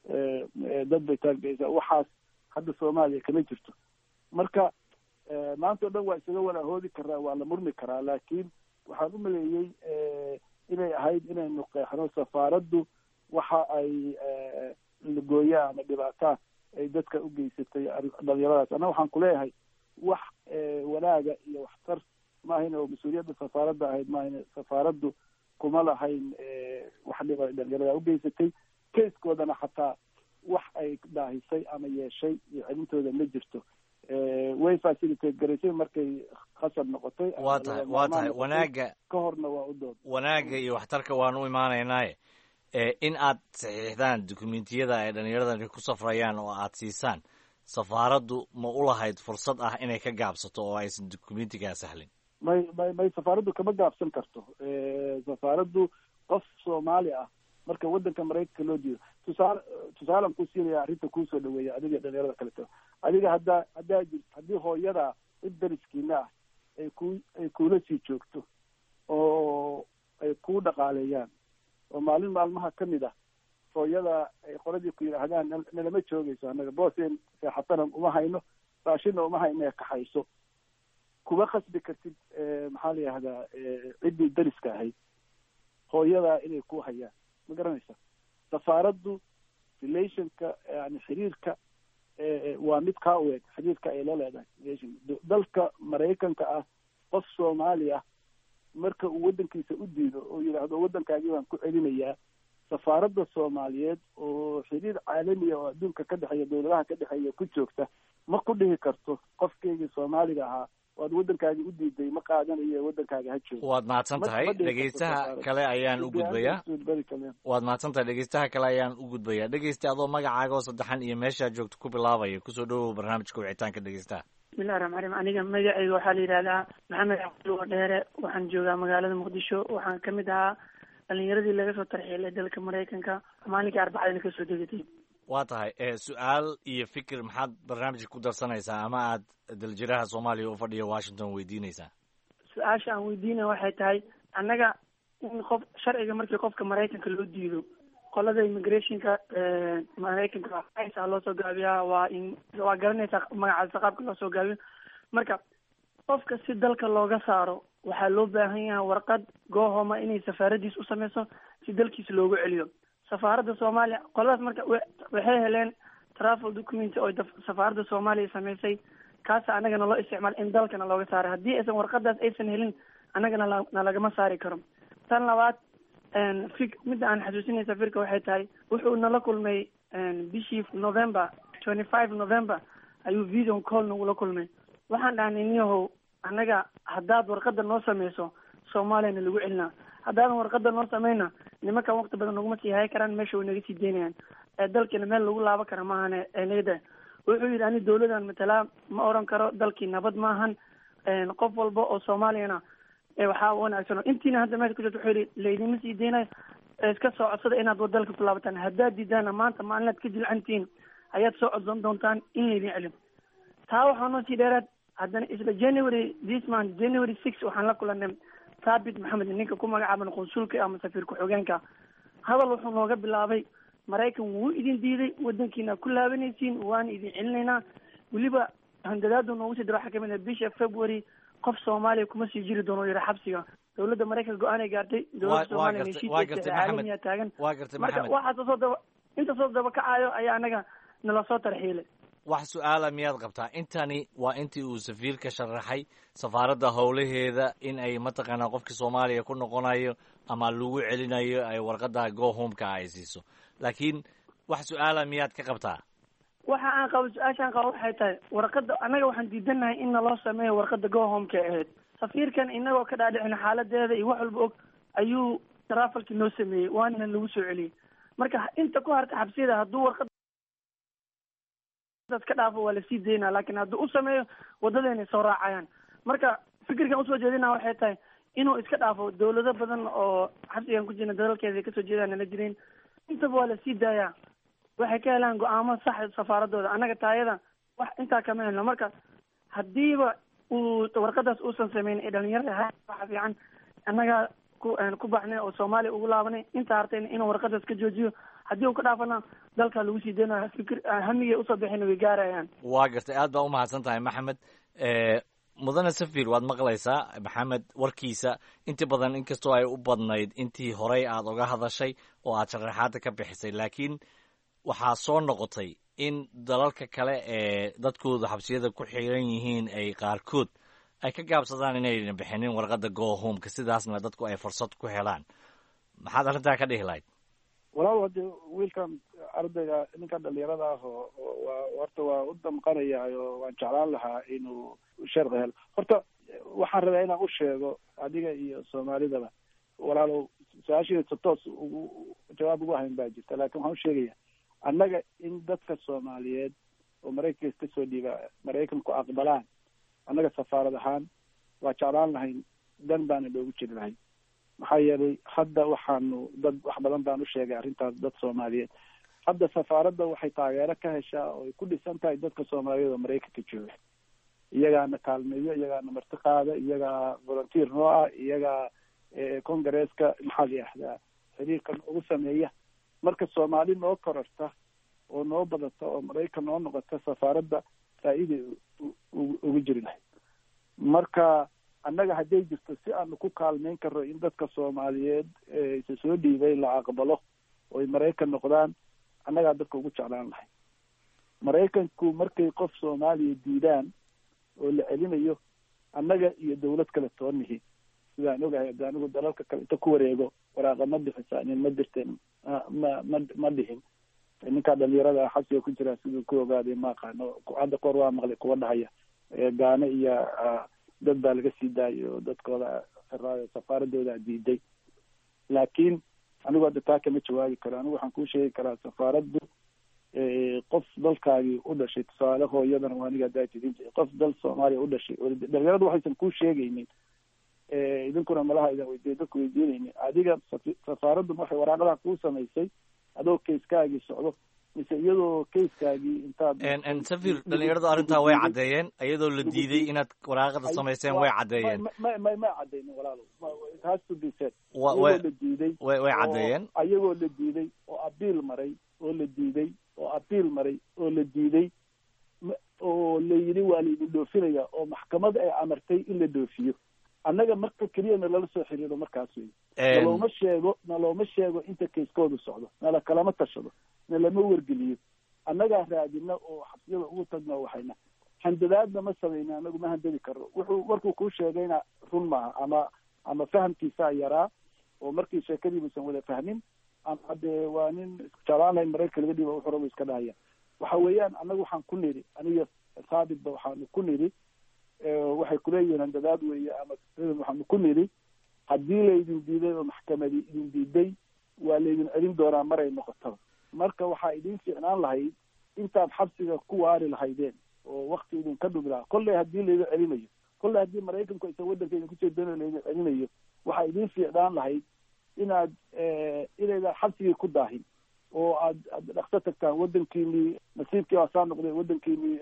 dad bay taagbaysaa waxaas hadda soomaaliya kama jirto marka maanta o dhan waa isaga walahoodi karaa waa la murmi karaa laakiin waxaan u maleeyey inay ahayd inaynu qeexno safaaraddu waxa ay lagooyaa ama dhibaataa ay dadka u geysatay dhalinyaradaas anna waxaan kuleeyahay wax wanaaga iyo waxtar maahayn oo mas-uuliyadda safaaradda ahayd maahayn safaaraddu kuma lahayn wax dhiba dhalinyarada ugeysatay kaskoodana xataa wax ay daahisay ama yeeshay iyo celintooda ma jirto way facilitate garaysay markay khasab noqotay waa tahay wanaaga ka horna waa u dood wanaaga iyo waxtarka waan u imaanaynaaye in aad saxiixdaan dukumentiyada ay dhallinyaradani ku safrayaan oo aad siisaan safaaraddu ma u lahayd fursad ah inay ka gaabsato oo aysan dukumentigaa sahlin may safaaraddu kama gaabsan karto safaaraddu qof soomaali ah marka waddanka maraykanka loo diido tusaalan ku siinaya arrinta kuusoo dhaweeya adiga dhalinyarada kaleto adiga haddaa jirto haddii hooyada cid dariskiina ah ay kuula sii joogto oo ay kuu dhaqaaleeyaan oo maalin maalmaha kamid ah hooyada ay qoladii ku yidhaahdaan nalama joogayso annaga booseen seexatana uma hayno raashina uma hayno ee kaxayso kuma khasbi kartid maxaa la yihahdaa ciddii dariska ahayd hooyadaa inay ku hayaan ma garanaysa safaaraddu relationka yani xiriirka waa mid kaa u eg xiriirka ay la leedahay dalka maraykanka ah qof soomaali ah marka uu waddankiisa u diido oo yidhaahdo waddankaagii baan ku celinayaa safaaradda soomaaliyeed oo xiriir caalamiya oo adduunka ka dhexeeya dawladaha ka dhexeeya ku joogta ma ku dhihi karto qofkeygii soomaaliga ahaa waad waddankaagi u diiday ma qaadanayo waddankaaga ha joogo waad mahadsan tahay dhegeystaha kale ayaan u gudbayaa waad mahadsan tahay dhegeystaha kale ayaan u gudbayaa dhegeysta adoo magacaaga oo saddexan iyo meeshaa joogto ku bilaabaya kusoo dhawow barnaamijka wicitaanka dhegeystaha bismillahi raxmaan raxiim aniga magacayga waxaa la yidhahdaa maxamed cabdulwa dheere waxaan joogaa magaalada muqdisho waxaan kamid ahaa dhalinyaradii laga soo tarxiilay dalka maraykanka maalinkii arbacadana kasoo degatay waa tahay su-aal iyo fikir maxaad barnaamijka ku darsanaysaa ama aad daljiraha soomaaliya u fadhiya washington weydiinaysaa su-aasha aan weydiinaya waxay tahay annaga in qof sharciga markii qofka maraykanka loo diido qolada immigrationka maraykanka a loo soo gaabiyaa waa garanaysaa magacaasa qaabka loo soo gaabiyo marka qofka si dalka looga saaro waxaa loo baahan yahay warqad goohoma inay safaaradiis u sameyso si dalkiisa loogu celiyo safaaradda soomaaliya qoladaas marka waxay heleen travel document oo safaaradda soomaaliya sameysay kaasa annagana loo isticmaal in dalkana looga saaray haddii aysan warqadaas aysan helin annagana nalagama saari karo tan labaad midda aan xasuusinay safirka waxay tahay wuxuu nala kulmay bishii November 25 November ayuu video call nagula kulmay waxaan dhahnay niyahow annaga haddaad warqada noo sameyso soomaaliyana lagu celinaa haddaadan warqada noo sameyna nimankan waqti badan naguma sii hay karaan meesha way naga sii deynayaan dalkiina meel lagu laaban kara maahan nagada wuxuu yidhi ani dawladan matalaa ma oran karo dalkii nabad maahan qof walba oo soomaaliyana waxaa wanaagsan intiina hadda meesha ku jirto wuxuu yidhi laydinma sii deynayo iska soo codsada inaad dalka ku laabataan haddaad diidaana maanta maalinaad ka jilcantihiin ayaad soo codsan doontaan in laydin celin taa waxaa noo sii dheeraad haddana isla January 6 waxaan la kulanay Thabit Maxamed ninka ku magacaaban qonsulka ama safiir ku-xigeenka hadal wuxuu nooga bilaabay Maraykan wuu idin diiday wadankiina ku laabanaysiin waan idin celinaynaa weliba handadaadu noogu sii waxa kamid ah bisha February qof Soomaaliya kuma sii jiri doono yara xabsiga dawladda Maraykanka go'aan ay gaartay dawladda Soomaaliya caalamiga taagan marka waxa soo daba kacayo ayaa anaga nala soo tarxiilay wax su-aala miyaad qabtaa intani waa intii uu safiirka sharaxay safaaradda howlaheeda in ay mataqaanaa qofkii soomaaliya ku noqonayo ama lagu celinayo ay warqadda go homeka ay siiso laakiin wax su-aala miyaad ka qabtaa waxa aan qabo su-aashaan qabo waxay tahay warqada annaga waxaan diidanahay in naloo sameeyo warqada go homeka ahayd safiirkan inagoo ka dhaadhicin xaaladeeda iyo wax walba og ayuu travelki noo sameeyey waana lagu soo celiyey marka inta ku harta xabsiyada hadduu warqadaas ka dhaafo waa lasii daynaa laakiin hadduu u sameeyo wadadeena soo raacayaan marka fikirkan usoo jeedina waxay tahay inuu iska dhaafo dawlado badan oo xabsigan ku jirna dalalkeeda ay kasoo jeedaan nala jirin intaba waa lasii daayaa waxay ka helaan go-aamo sax safaaradooda annaga taayada wax intaa kama helno marka haddiiba uu warqadaas uusan sameyn ee dhalinyarada waxa fiican annaga ku baxnay oo soomaaliya ugu laabanay inta hartayna inuu warqadaas ka joojiyo haddii uu ka dhaafana dalka lagu sii daynayo fikir hamigay usoo bixin way gaarayaan waa gartay aad baa umahadsan tahay maxamed mudane safir waad maqlaysaa maxamed warkiisa inta badan inkastoo ay u badnayd intii horey aad oga hadashay oo aad sharaxaada ka bixisay laakiin waxaa soo noqotay in dalalka kale ee dadkoodu xabsiyada ku xiran yihiin ay qaarkood ay ka gaabsadaan inayna bixinin warqada go homeka sidaasna dadku ay fursad ku helaan maxaad arrintaa ka dhihi lahayd walaal hadde wiilkan ardayga ninkan dhalinyarada ah oo horta waa u damqanayayo waan jeclaan lahaa inuu sharci helo horta waxaan rabaa inaan u sheego adiga iyo soomaalidaba walaalow su-aashiisa toos jawaab ugu hayn baa jirta laakin waxaan usheegaya annaga in dadka soomaaliyeed oo maraykanka iska soo dhiiba maraykanku aqbalaan annaga safaarad ahaan waa jeclaan lahayn dan baana loogu jiri lahay maxaa yeelay hadda waxaanu dad wax badan baan u sheegay arrintaas dad soomaaliyeed hadda safaaradda waxay taageero ka heshaa oo ay ku dhisan tahay dadka soomaaliyeed oo maraykanka jooga iyagaana kaalmeeyo iyagaana marti qaada iyagaa volunteer noo ah iyagaa congaresska maxaa la yihahdaa xiriirkan ugu sameeya marka soomaali noo kororta oo noo badata oo maraykan noo noqota safaaradda faa-iiday ugu jiri lahay marka annaga hadday jirto si aanu ku kaalmeyn karno in dadka soomaaliyeed isa soo dhiibay la aqbalo oo ay maraykan noqdaan annagaa dadka ugu jeclaan lahay maraykanku markay qof soomaaliya diidaan oo la celinayo annaga iyo dawlad kale toonihi sidaan ogahay hadda anigu dalalka kale inta ku wareego waraaqa ma bixisaanin ma dirteen ma dhihin ninkaa dhalinyarada xabsiga ku jira siduu ku ogaaday ma aqaano hadda koor waa maqlay kuwa dhahaya gaane iyo dad baa laga sii daayo dadkooda safaaradooda diiday laakiin anigu hadda taa kama jawaabi karo anigu waxaan kuu sheegi karaa safaaraddu qof dalkaagii u dhashay tusaale hooyadana waa aniga haddaa jidin jiray qof dal soomaaliya u dhashay dhalinyaradu waxaysan kuu sheegaynin idinkuna malaha idin weydiiy dadku weydiinaynin adiga safaaraddu waxay waraaqadaa kuu samaysay adoo kayskaagii socdo mise iyadoo kayskaagii intaad safir dhalinyaradu arrintaa way caddeeyeen iyadoo la diiday inaad waraaqada samayseen way caddeeyeen ma cadeynin walaalo it has to be said iyagoo la diiday way caddeeyeen iyagoo la diiday oo abiil maray oo la diiday oo abiil maray oo la diiday oo la yidhi waa laidin dhoofinaya oo maxkamad ay amartay in la dhoofiyo annaga marka keliya nalala soo xiriiro markaas wey nalooma sheego inta kayskoodu socdo nala kalama tashado nalama wargeliyo annagaa raadina oo xabsiyada ugu tagno waxayna handadaadna ma samayna anagu ma handadi karno wuxuu markuu kuu sheegayna run maaha ama fahamkiisaa yaraa oo markii sheekadiibuusan wada fahmin ama dee waa nin jeclaan lahayn maraykanka laga dhiiba wuxuu rabo iska dhahaya waxa weeyaan annaga waxaan ku nidhi aniga saabitba waxaanu ku nidhi waxay kuleeyihiin handadaad weeye ama waxaanu ku nidhi haddii laydin diiday oo maxkamadi idin diiday waa laydin celin doonaa maray noqotaba marka waxaa idin fiicnaan lahayd intaad xabsiga ku waari lahaydeen oo wakti idinka dhumi lahaa kolley haddii laydin celinayo kolley haddii maraykanku aysan waddanka idinku jeedano laydin celinayo waxaa idin fiicnaan lahayd inaydan xabsigii ku daahin oo aad dhaqso tagtaan waddankiinii nasiibkii waa saa noqday waddankiinii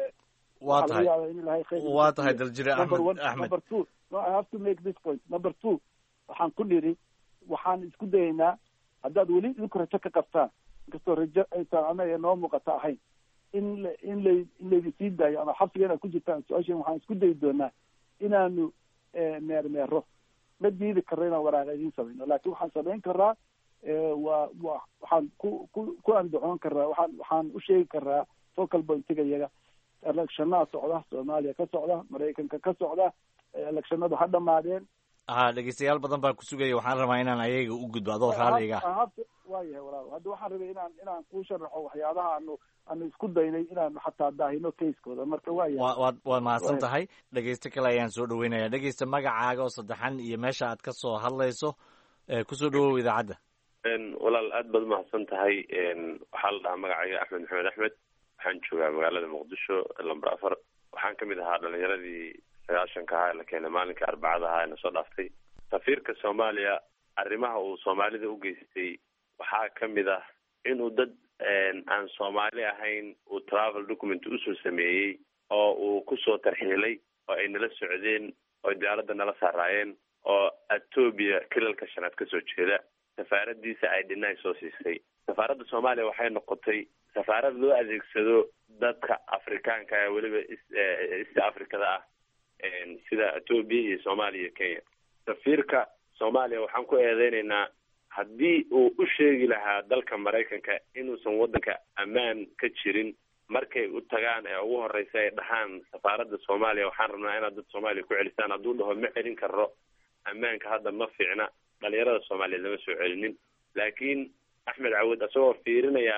waa tahay daljire axmed number two no I have to make this point number two waxaan ku nidhi waxaan isku dayaynaa haddaad weli idinku rajo ka qabtaan inkastoo rajo aysan anaga noo muuqata ahayn in laydin sii daayo ama xabsiga inaad ku jirtaan su-aashan waxaan isku dayi doonaa inaanu meermeero ma diidi karno inaan waraaqa idiin samayno laakin waxaan samayn karaa waxaan ku andacoon karaa waxaan u sheegi karaa focal pointiga iyaga electionada socda soomaaliya ka socda maraykanka ka socda electionadu ha dhamaadeen dhegeystayaal badan baa ku sugaya waxaan rabaa inaan ayaga u gudbo adoo raalliga waayahay walaal hadda waxaan rabay inaan kuu sharaxo waxyaabaha aanu isku daynay inaanu xataa daahino kayskooda marka waad mahadsan tahay dhegeysto kale ayaan soo dhaweynaya dhegeysta magacaaga oo saddexan iyo meesha aad ka soo hadlayso kusoo dhawow idaacadda. walaal aad baad mahadsan tahay. waxaa la dhahaa magacayga axmed maxamed axmed, waxaan joogaa magaalada muqdisho lamber 4. waxaan kamid ahaa dhalinyaradii 90-ka ahaa la keenay maalinka arbacada ahaa na soo dhaaftay. safiirka soomaaliya arrimaha uu soomaalida u geystay waxaa kamid ah inuu dad aan soomaali ahayn uu travel document usoo sameeyey oo uu kusoo tarxiilay oo ay nala socdeen oo diyaaradda nala saaraayeen oo Ethiopia kilalka shanaad kasoo jeeda. safaaradiisa ay dhinay soo siisay. safaaradda soomaaliya waxay noqotay safaarad loo adeegsado dadka afrikaanka ee weliba East Africada ah sida Ethiopia iyo Soomaaliya iyo Kenya. safiirka soomaaliya waxaan ku eedeynaynaa haddii uu u sheegi lahaa dalka Maraykanka inuusan wadanka ammaan ka jirin markay u tagaan ee ugu horeysa ay dhahaan safaaradda Soomaaliya waxaan rabnaa inaad dad Soomaaliya ku celisaan, hadduu dhaho ma celin karo ammaanka hadda ma fiicna, dhalinyarada Soomaaliyeed lama soo celinin. laakiin Axmed Cawad asagoo fiirinaya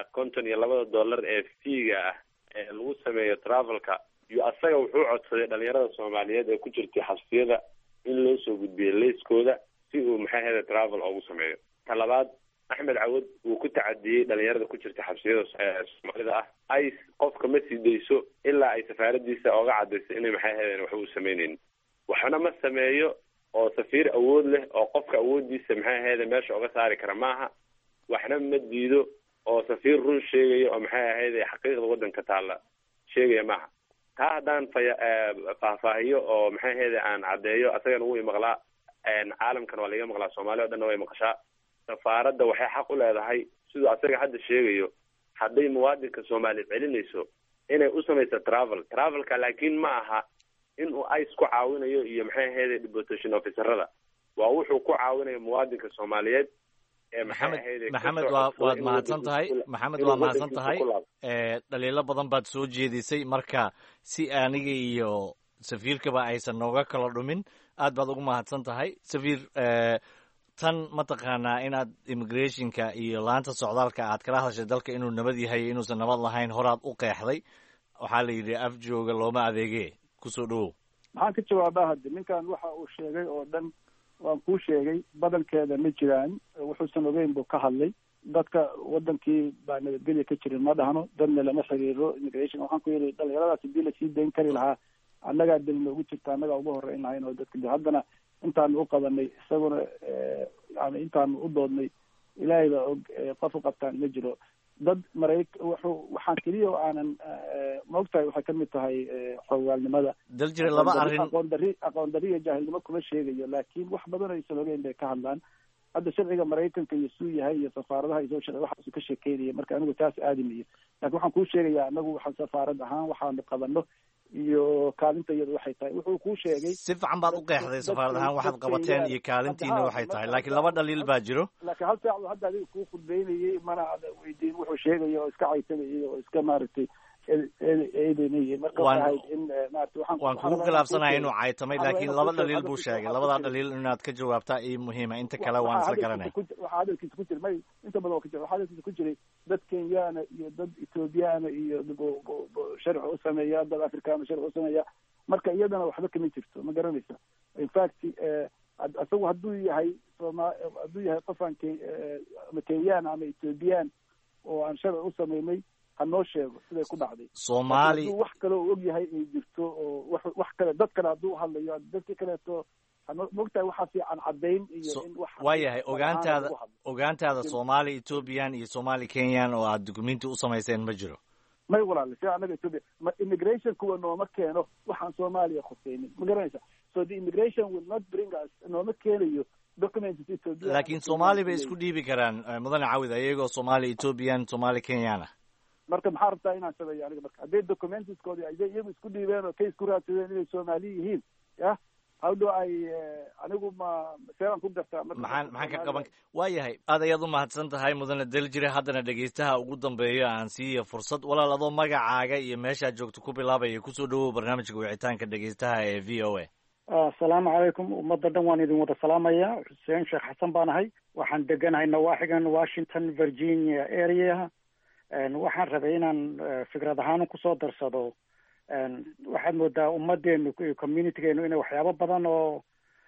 $52 ee fiiga ah ee lagu sameeyo travelka iyo asaga wuxuu codsaday dhalinyarada Soomaaliyeed ee ku jirtay xabsiyada in loo soo gudbiyo leyskooda si uu maxay travel ugu sameeyo. talabaad Axmed Cawad uu ku tacadiyay dhalinyarada ku jirtay xabsiyada Soomaalida ah ay qofka ma sii deyso ilaa ay safaaradiisa uga cadayso inay maxay wax u sameeyeen. waxna ma sameeyo oo safiir awood leh oo qofka awoodiisa maxay meesha uga saari kara maaha. waxna ma diido oo safiir run sheegayo oo maxay xaqiiqda wadanka taala sheegaya maaha. taa haddaan faahfaahiyo oo maxay aan cadeeyo asagana wuu maqlaa caalamkan waa laga maqlaa, Soomaaliya oo dhan way maqashaa. safaaradda waxay xaq u leedahay sidoo asaga hadda sheegayo hadday muwaadinka Soomaaliyeed celinayso inay u samayso travelka laakiin ma aha in uu ICE ku caawinayo iyo maxay deportation officerada. waa wuxuu ku caawinayo muwaadinka Soomaaliyeed maxamed waad mahadsan tahay. maxamed waa mahadsan tahay. dhaliilo badan baad soo jeedisay, marka si aniga iyo safiirkaba aysan nooga kala dhumin aad baad ugu mahadsan tahay. safiir, tan mataqaanaa inaad immigrationka iyo laanta socdaalka aad kala hadashay dalka inuu nabad yahay inuusan nabad lahayn horaad u qeexday. waxaa la yidhi af jooga looma adeege. kusoo dhawow. maxaan ka jawaabaa hadda ninkan waxa uu sheegay oo dhan waan kuu sheegay badankeeda ma jiraan, wuxuusan ogeyn buu ka hadlay. dadka wadankii baa nabadgelya ka jirin ma dhahno, dadna lama xiriiro immigration. waxaan ku yidhi dhalinyaradaas hadii lasii dayn kari lahaa annagaa dil noogu jirta, annagaa uga horeyn lahayn oo dadka haddana intaanu u qabanay isaguna yani intaanu u doodnay ilaahay baa og qof u qabtaan ma jiro. dad waxaan keliya oo aanan maogtahay waxay kamid tahay xogaalnimada dal jira laba arrin aqoon dari iyo jaahilnimo kuma sheegayo, laakiin wax badan aysan ogeyn bay ka hadlaan. hadda sharciga Maraykanka iyo suu yahay iyo safaaradaha iyo sharci waxaas ka sheekeynaya, marka anigu taas aadimiyo. laakiin waxaan kuu sheegayaa anagu waxaan safaarad ahaan waxaanu qabano iyo kaalinta iyada waxay tahay. wuxuu kuu sheegay si fiican baad u qeexday safaarad ahaan waxaad qabateen iyo kaalintiina waxay tahay, laakiin laba dhaliil baa jiro. laakiin hal saac hadda adiga kuu khudbeynayay mana ada weydiin wuxuu sheegaya oo iska caysanayay oo iska maaragtay eedeynayay. marka waxay in maaragtay waan kugu khilaafsanahay inuu caytamay, laakiin laba dhaliil buu sheegay. labadaa dhaliil inaad ka jawaabtaa ii muhiima, inta kale waan isla garanay. waxaa hadalkiisa ku jira may inta badan waa ka jira. waxaa hadalkiisa ku jiray dad Kenyaana iyo dad Ethiopiana iyo sharci u sameeya, dad Afrikaana sharci u sameeya. marka iyadana waxba kama jirto, ma garanaysa. in fact asagu hadduu yahay qofaan ama Kenyan ama Ethiopian oo aan sharci u sameynay hanoo sheego siday ku dhacday. Soomaali wax kale oo og yahay ay jirto oo wax kale dad kale hadduu hadlayo dadka kaleeto mogtahay waxaa fiican caddayn iyo in wax waayahay ogaantaada Soomaali Ethiopian iyo Soomaali Kenyan oo aad dukumenti u samayseen ma jiro. may walaal si anaga Ethiopia immigration kuwa nooma keeno waxaan Soomaaliya khusaynin, ma garanaysa. so the immigration will not bring us nooma keenayo documents Ethiopia. laakiin Soomaali bay isku dhiibi karaan mudane Cawid ayagoo Soomaali Ethiopian Soomaali Kenyan marka maxaa rabtaa inaan sameeyo aniga marka hadday documentskoodi ay iyagu isku dhiibeen oo case ku raadsadeen inay Soomaali yihiin ya how do I anigu ma seeran ku gartaa maxaan ka qaban. waayahay aad ayaad u mahadsan tahay mudane Daljire. haddana dhegeystaha ugu dambeeya aan siiyo fursad. walaal adoo magacaaga iyo meeshaad joogto ku bilaabaya kusoo dhawow barnaamijka wicitaanka dhegeystaha ee VOA. asalaamu calaykum ummadda dhan waan idin wada salaamaya. xuseen sheekh xasan baan ahay, waxaan deganahay nawaaxigan Washington Virginia area. waxaan rabay inaan fikrad ahaan kusoo darsado. waxaad moodaa ummadeenu iyo communitygeenu inay waxyaabo badan oo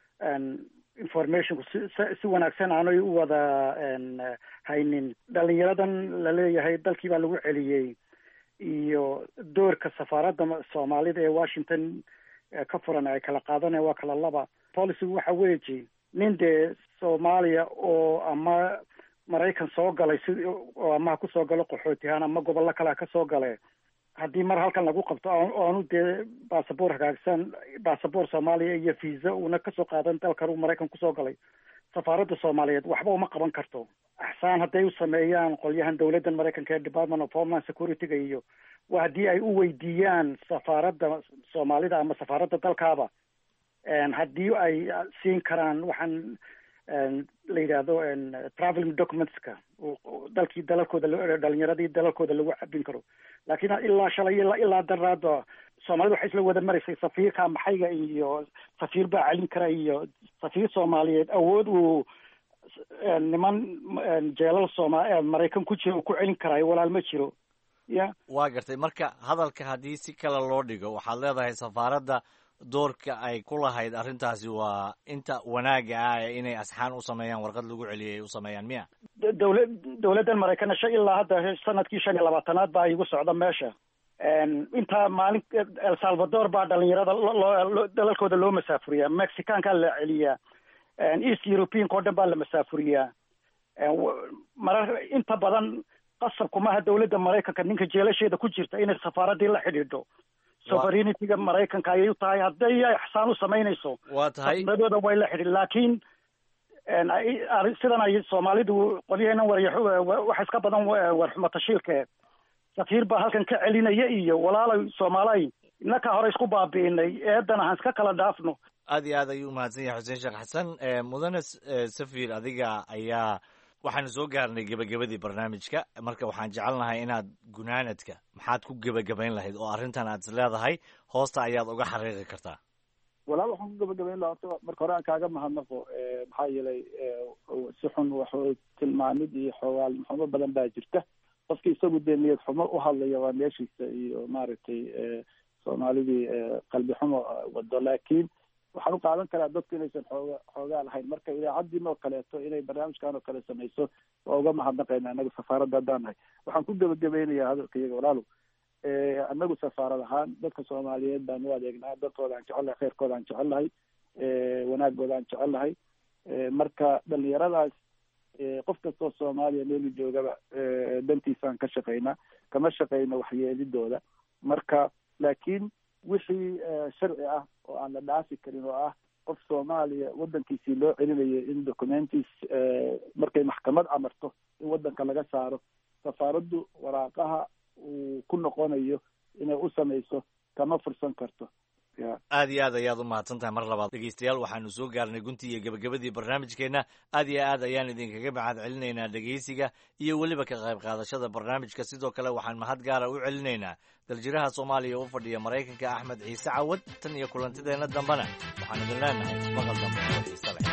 information si wanaagsan aanay u wada haynin. dhalinyaradan laleeyahay dalkii baa lagu celiyey iyo doorka safaaradda soomaalida ee Washington ka furan ay kala qaadanayaan waa kala laba. policygu waxa weeji nin dee Soomaaliya oo ama Maraykan soo galay oo ama ku soo galo qaxootihaan ama gobollo kale ka soo galay, haddii mar halkan lagu qabto aanu dee baasaboor hagaagsan, baasaboor Soomaaliya iyo visa una kasoo qaadan dalkan uu Maraykan kusoo galay, safaaradda Soomaaliyeed waxba uma qaban karto. axsaan hadday u sameeyaan qolyahan dowladda Maraykanka ee Department of Homeland Security-ga iyo waa haddii ay u weydiiyaan safaaradda Soomaalida ama safaaradda dalkaaba haddii ay siin karaan waxaan la yidhaahdo traveling documentska dalkii dalalkooda dhalinyaradii dalalkooda lagu cabin karo. laakiin ilaa shalay ilaa daraada Soomaalida waxay isla wada maraysay safiirka maxayga iyo safiir baa celin kara iyo safiir Soomaaliyeed awood uu niman jeelal Maraykan ku jiro ku celin karayo walaal ma jiro. ya waa gartay. marka hadalka haddii si kale loo dhigo waxaad leedahay safaaradda doorka ay ku lahayd arrintaasi waa inta wanaaga ah inay asxaan u sameeyaan warqad lagu celiyay u sameeyaan miya? dowladdan Maraykan ilaa hadda sanadkii 25aad baa igu socda meesha. inta maalin El Salvador baa dhalinyarada dalalkooda loo masaafuriyaa, Mexicaanka la celiyaa, East European oo dhan baa la masaafuriyaa. marar inta badan qasab kumaha dowladda Maraykanka ninka jeelasheeda ku jirta inay safaaradii la xidhiidho. sovereignty-ga Maraykanka ayay u tahay hadday ay ixsaan u samaynayso. waa tahay dadooda way la xidhiidh. laakiin sidan ay Soomaalidu qolyaheena wax iska badan warxumo tashiilka. safiir baa halkan ka celinaya iyo walaalay Soomaalay innaka hore isku baabi'inay eedana aan iska kala dhaafno. aad iyo aad ayuu umahadsan yahay xuseen sheekh xasan. mudane safiir, adiga ayaa waxaanu soo gaarnay gebagabadii barnaamijka, marka waxaan jecelnahay inaad gunaanadka maxaad ku gebagabayn lahayd oo arrintan aad is leedahay hoosta ayaad uga xariiqi kartaa? walaal waxaan ku gebagabayn lahaa horta marka hore aan kaaga mahadnaqo. maxaa yeelay si xun wax tilmaamid iyo xoogaal xumo badan baa jirta. qofkii isagu dee niyad xumo u hadlaya waa meeshiisa iyo maaragtay Soomaalidii qalbi xumo wado. laakiin waxaan u qaadan karaa dadku inaysan xoogaa lahayn. marka idaacaddin oo kaleeto inay barnaamijkan oo kale samayso waa uga mahadnaqayna anagu safaaradda haddaan nahay. waxaan ku gebagabaynayaa hadalkayga walaalow. anagu safaarad ahaan dadka Soomaaliyeed baan u adeegnaa. dadkooda aan jecel lahay, khayrkooda aan jecel lahay, wanaagooda aan jecel lahay. marka dhalinyaradaas qof kastoo Soomaaliya meelu joogaba dantiisaan ka shaqaynaa, kama shaqayno waxyeelidooda. marka laakiin wixii sharci ah oo aan la dhaafi karin oo ah qof Soomaaliya wadankiisii loo celinayo in documentis markay maxkamad amarto in wadanka laga saaro, safaaraddu waraaqaha uu ku noqonayo inay u samayso kama fursan karto. aad iyo aad ayaad u mahadsan tahay mar labaad. dhegeystayaal, waxaanu soo gaarnay guntii iyo gebagabadii barnaamijkeenna. aad iyo aad ayaan idinkaga mahad celinaynaa dhegeysiga iyo weliba ka qayb qaadashada barnaamijka. sidoo kale waxaan mahad gaara u celinaynaa daljiraha Soomaaliya u fadhiya Maraykanka Axmed Ciise Cawad. tan iyo kulantideena dambena waxaan idin leenahay maqal dambe oo xiiso leh.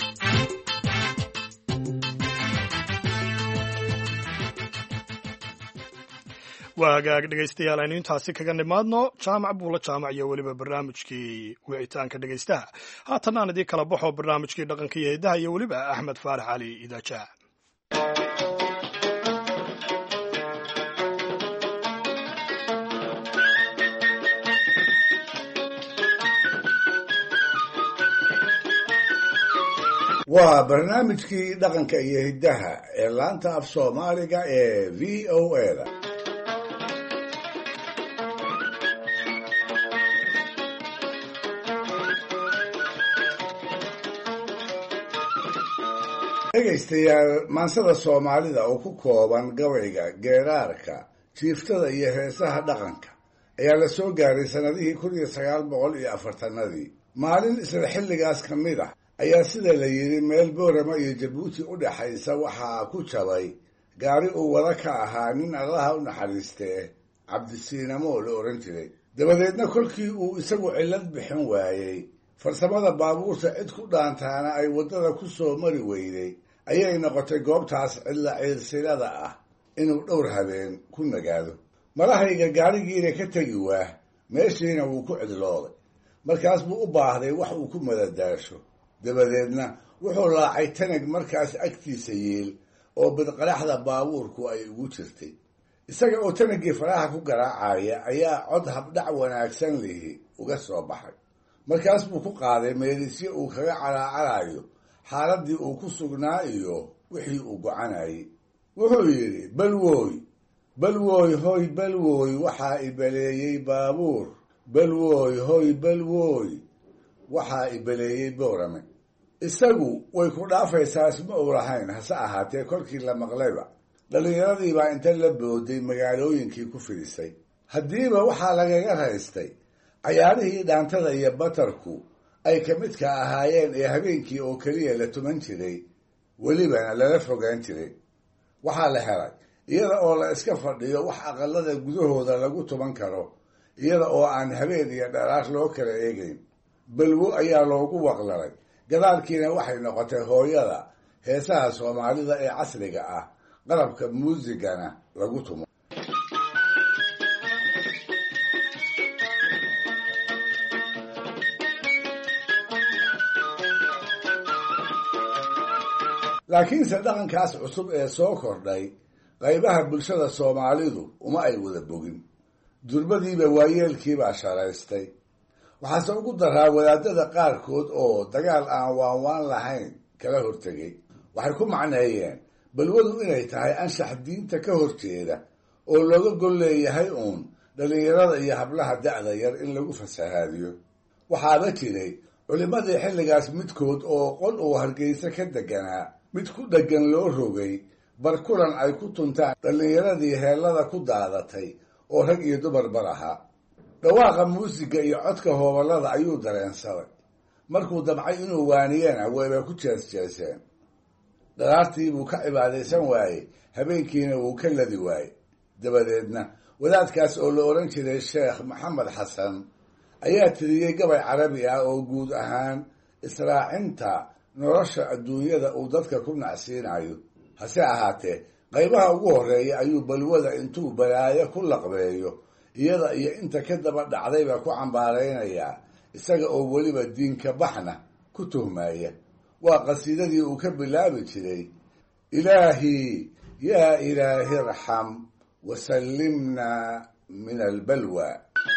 waa hagaag dhegaystayaal, aynu intaasi kaga nimaadno jaamac buula jaamac iyo weliba barnaamijkii wicitaanka dhegaystaha. haatan aan idii kala baxo barnaamijkii dhaqanka iyo hidaha iyo weliba Axmed Faarax Cali Idaajaha. waa barnaamijkii dhaqanka iyo hidaha ee laanta af Soomaaliga ee VOA-da. dhegaystayaal, maansada Soomaalida oo ku kooban gabayga, geeraarka, jiiftada iyo heesaha dhaqanka ayaa la soo gaaray sanadihii 1940-adii. maalin isla xilligaas ka mid ah ayaa sida la yidhi meel Boorama iyo Jabuuti u dhaxaysa waxaa ku jabay gaari uu wada ka ahaa nin Allaha u naxariistee Cabdisiinamo la oran jiray. dabadeedna kolkii uu isagu cillad bixin waayey farsamada baabuurta cid ku dhaantaana ay waddada ku soo mari weyday ayay noqotay goobtaas cidla ciilsilada ah inuu dhowr habeen ku nagaado. malahayga gaarigiina ka tegi waah, meeshiina wuu ku cidlooday. markaas buu u baahday wax uu ku madadaasho. dabadeedna wuxuu laacay tanag markaas agtiisa yiil oo bidqaraxda baabuurku ay ugu jirtay. isaga oo tanagii faraha ku garaacaya ayaa cod habdhac wanaagsan lihi uga soo baxay. markaas buu ku qaaday meelisyo uu kaga calaacalayo xaaladdii uu ku sugnaa iyo wixii uu gocanayay. wuxuu yidhi, balwooy balwooy hoy balwooy waxaa ibaleeyey baabuur, balwooy hoy balwooy waxaa ibaleeyey boorame. isagu way ku dhaafaysaa isma uu lahayn, hase ahaatee kolkii la maqlayba dhallinyaradiibaa inta la booday magaalooyinkii ku fidisay. haddiiba waxaa lagaga raystay cayaarihii dhaantada iyo batarku ay ka midka ahaayeen ee habeenkii oo keliya la tuman jiray, welibana lala fogaan jiray. waxaa la helay iyada oo la iska fadhiyo wax aqalada gudahooda lagu tuman karo, iyada oo aan habeen iyo dharaar loo kala eegayn. balwo ayaa loogu waqlalay. gadaalkiina waxay noqotay hooyada heesaha soomaalida ee casriga ah, qalabka muusigana lagu tumo. laakiinse dhaqankaas cusub ee soo kordhay qaybaha bulshada soomaalidu uma ay wada bogin. durbadiiba waayeelkiibaa sharaystay. waxaase ugu daraa wadaadada qaarkood oo dagaal aan waanwaan lahayn kala hortegay. waxay ku macneeyeen balwadu inay tahay anshax diinta ka horjeeda oo looga gol leeyahay uun dhallinyarada iyo hablaha da'da yar in lagu fasahaadiyo. waxaaba jiray culimmadii xilligaas midkood oo qol uu Hargeysa ka deganaa mid ku dheggan loo rogay barkulan ay ku tuntaan dhallinyaradii heellada ku daadatay oo rag iyo dumarbar ahaa. dhawaaqa muusiga iyo codka hooballada ayuu dareensaday. markuu damcay inuu waaniyana wayba ku jeesjeeseen. dharaartii buu ka cibaadaysan waayey, habeenkiina wuu ka ladi waayey. dabadeedna wadaadkaas oo la odhan jiray sheekh maxamed xasan ayaa tiriyey gabay carabi ah oo guud ahaan israacinta nolosha adduunyada uu dadka ku nacsiinayo. hase ahaatee qaybaha ugu horreeya ayuu balwada intuu balaayo ku laqbeeyo iyada iyo inta ka daba dhacdayba ku cambaaraynayaa, isaga oo weliba diinka baxna ku tuhmaya. waa qasiidadii uu ka bilaabi jiray, ilaahii yaa ilaahi irxam wasallimna min albalwa.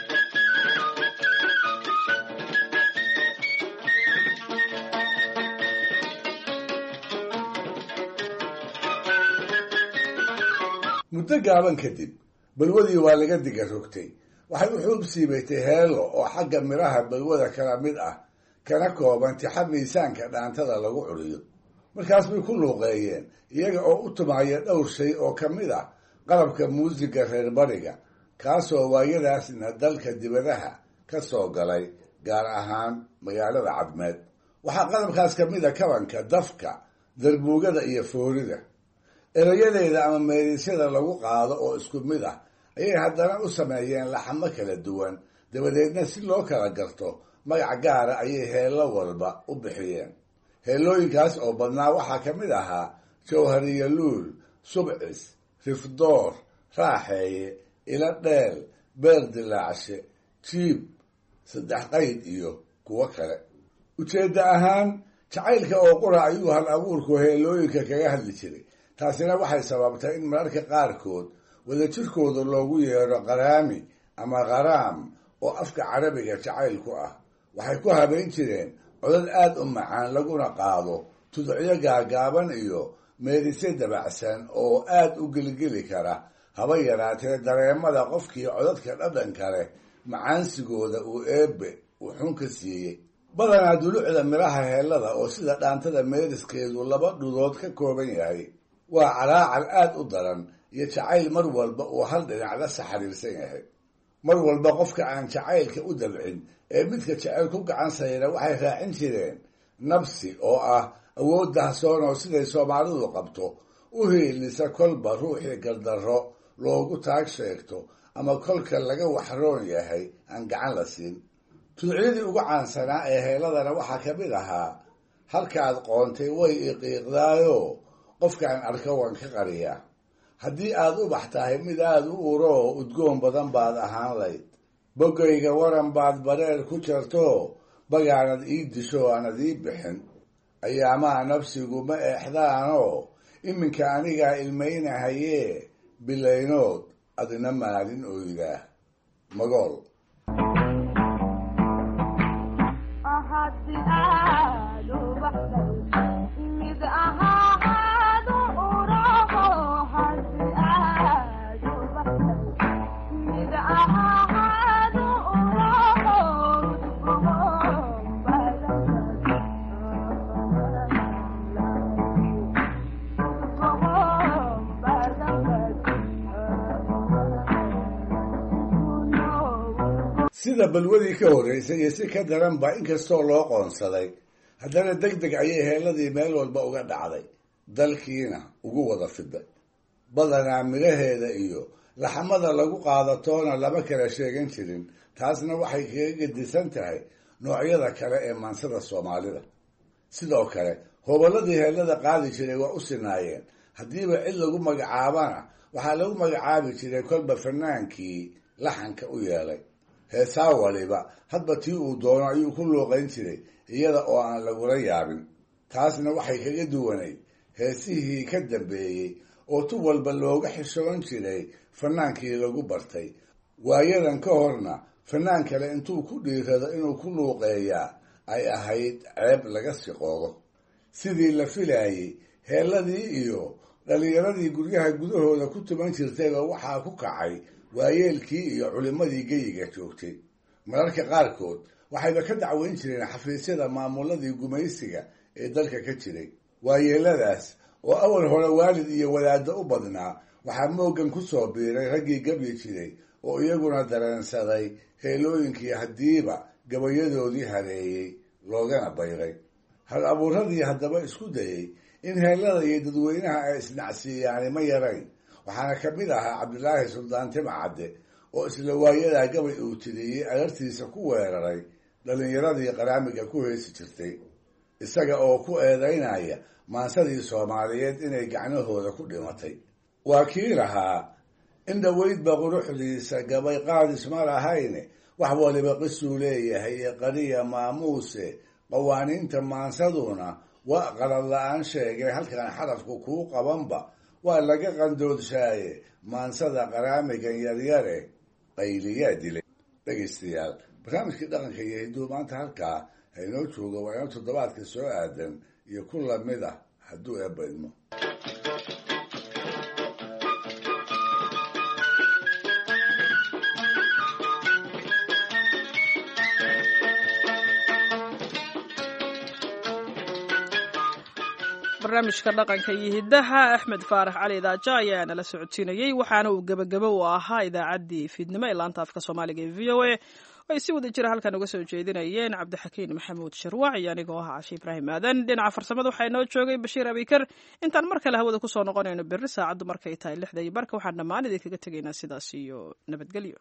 muddo gaaban kadib balwadii waa laga diga rogtay. waxay u xuub siibatay heello oo xagga midhaha balwada kala mid ah, kana kooban tixa miisaanka dhaantada lagu curiyo. markaas bay ku luuqeeyeen iyaga oo u tumaya dhowr shay oo ka mid ah qalabka muusiga reer bariga, kaasoo waayadaasna dalka dibadaha ka soo galay, gaar ahaan magaalada Cadmeed. waxaa qalabkaas ka mid a kabanka, dafka, darbuugada iyo foorida. erayadeeda ama meedisyada lagu qaado oo isku mid ah ayay haddana u sameeyeen laxamo kala duwan. dabadeedna si loo kala garto magac gaara ayay heello walba u bixiyeen. heellooyinkaas oo badnaa waxaa ka mid ahaa jawhariyaluul, subcis, rifdoor, raaxeeye, ila dheel, beer dilaacshe, jiib, saddex qayd iyo kuwo kale. ujeedda ahaan jacaylka oo qura ayuu hal abuurku heellooyinka kaga hadli jiray. taasina waxay sababtay in mararka qaarkood wadajirkooda loogu yeedho qaraami ama qaraam oo afka carabiga jacaylku ah. waxay ku habeyn jireen codad aad u macaan, laguna qaado tudocyo gaagaaban iyo meedisyo dabacsan oo aad u gelgeli kara, haba yaraatee dareemada qofkii codadka dhadhan kale macaansigooda uu eebbe uu xun ka siiyey. badanaa dulucda midhaha heellada oo sida dhaantada meediskeedu laba dhudood ka kooban yahay waa calaacal aad u daran iyo jacayl mar walba uu hal dhinac la saxariirsan yahay. mar walba qofka aan jacaylka u dabcin ee midka jacayl ku gacan sayra waxay raacin jireen nabsi oo ah awood dahsoon oo siday soomaalidu qabto u hiilisa kolba ruuxii gardarro loogu taag sheegto ama kolka laga waxroon yahay aan gacan la siin. tudcyadii ugu caansanaa ee heeladana waxaa ka mid ahaa halkaad qoontay way iqiiqdaayo qofkaan arka waan ka qariyaa haddii aad ubax tahay mid aada u uro oo udgoon badan baad ahaan layd boggayga waran baad bareer ku jarto bagaanad ii disho aanad ii bixin ayaamaha nafsigu ma eexdaanoo iminka anigaa ilmaynahayee bilaynood adina maalin oydaa magool sida balwadii ka horraysay iyo si ka daranba inkastoo loo qoonsaday haddana deg deg ayay heeladii meel walba uga dhacday dalkiina ugu wada fiday badanaa midhaheeda iyo laxamada lagu qaadatoona lama kala sheegan jirin taasna waxay kaga gedisan tahay noocyada kale ee maansada soomaalida sidoo kale hobolladii heelada qaadi jiray waa u sinaayeen haddiiba cid lagu magacaabana waxaa lagu magacaabi jiray kolba fanaankii laxanka u yeelay heesaa waliba hadba tii uu doono ayuu ku luuqayn jiray iyada oo aan lagula yaabin taasna waxay kaga duwanayd heesihii ka dambeeyey oo tu walba looga xishoon jiray fanaankii lagu bartay waayadan ka horna fanaan kale intuu ku dhiirado inuu ku luuqeeyaa ay ahayd ceeb laga siqoodo sidii la filaayey heeladii iyo dhallinyaradii guryaha gudahooda ku tuman jirtayba waxaa ku kacay waayeelkii iyo culimmadii geyiga joogtay mararka qaarkood waxayba ka dacweyn jireen xafiisyada maamuladii gumaysiga ee dalka ka jiray waayeeladaas oo awal hore waalid iyo wadaadda u badnaa waxaa mooggan ku soo biiray raggii gebyi jiray oo iyaguna dareensaday heelooyinkii haddiiba gabayadoodii hareeyey loogana bayray hal abuuradii haddaba isku dayey in heelada iyo dadweynaha ay isnacsiiyaani ma yarayn waxaana ka mid ahaa cabdilaahi suldaan timcadde oo isla waayadaa gabay uu tiriyey adartiisa ku weeraray dhallinyaradii qaraamiga ku heesi jirtay isaga oo ku eedaynaya maansadii soomaaliyeed inay gacnahooda ku dhimatay waa kii lahaa in dhaweydba quruxdiisa gabay qaadis ma lahayne wax waliba qisuu leeyahay ee qariya maamuuse qawaaniinta maansaduna waa qalad la-aan sheegay halkan xarafku kuu qabanba waa laga qandoodshaye maansada qaraamigan yaryare qayliyaa dilay dhegaystayaal barnaamijkii dhaqanka iyo hidduu maanta halkaa haynoo joogo waa inoo toddobaadka soo aadan iyo ku lamid ah hadduu eebba idmo barnaamijka dhaqanka iyo hiddaha axmed faarax cali idaaja ayaa nala socodsiinayey waxaana uu gebagabo u ahaa idaacaddii fiidnimo ee laanta afka soomaaliga ee v o a oo ay si wada jira halkan uga soo jeedinayeen cabdixakiin maxamuud sharwac iyo anigoo ah cashe ibraahim aadan dhinaca farsamada waxaa inoo joogay bashiir abikar intaan mar kale hawada kusoo noqonayno berri saacaddu markay tahay 6:00 waxaan dhammaan idinkaga tegaynaa sidaas iyo nabadgelyo.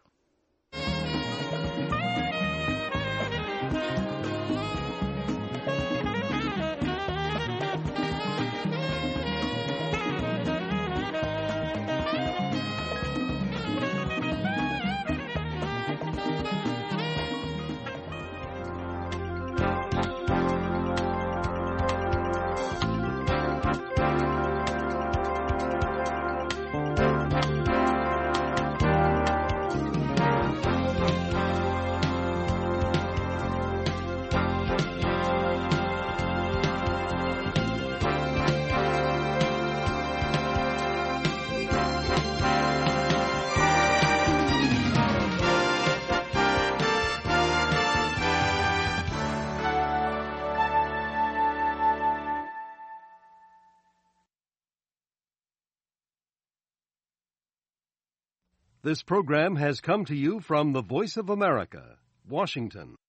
This program has come to you from the Voice of America, Washington.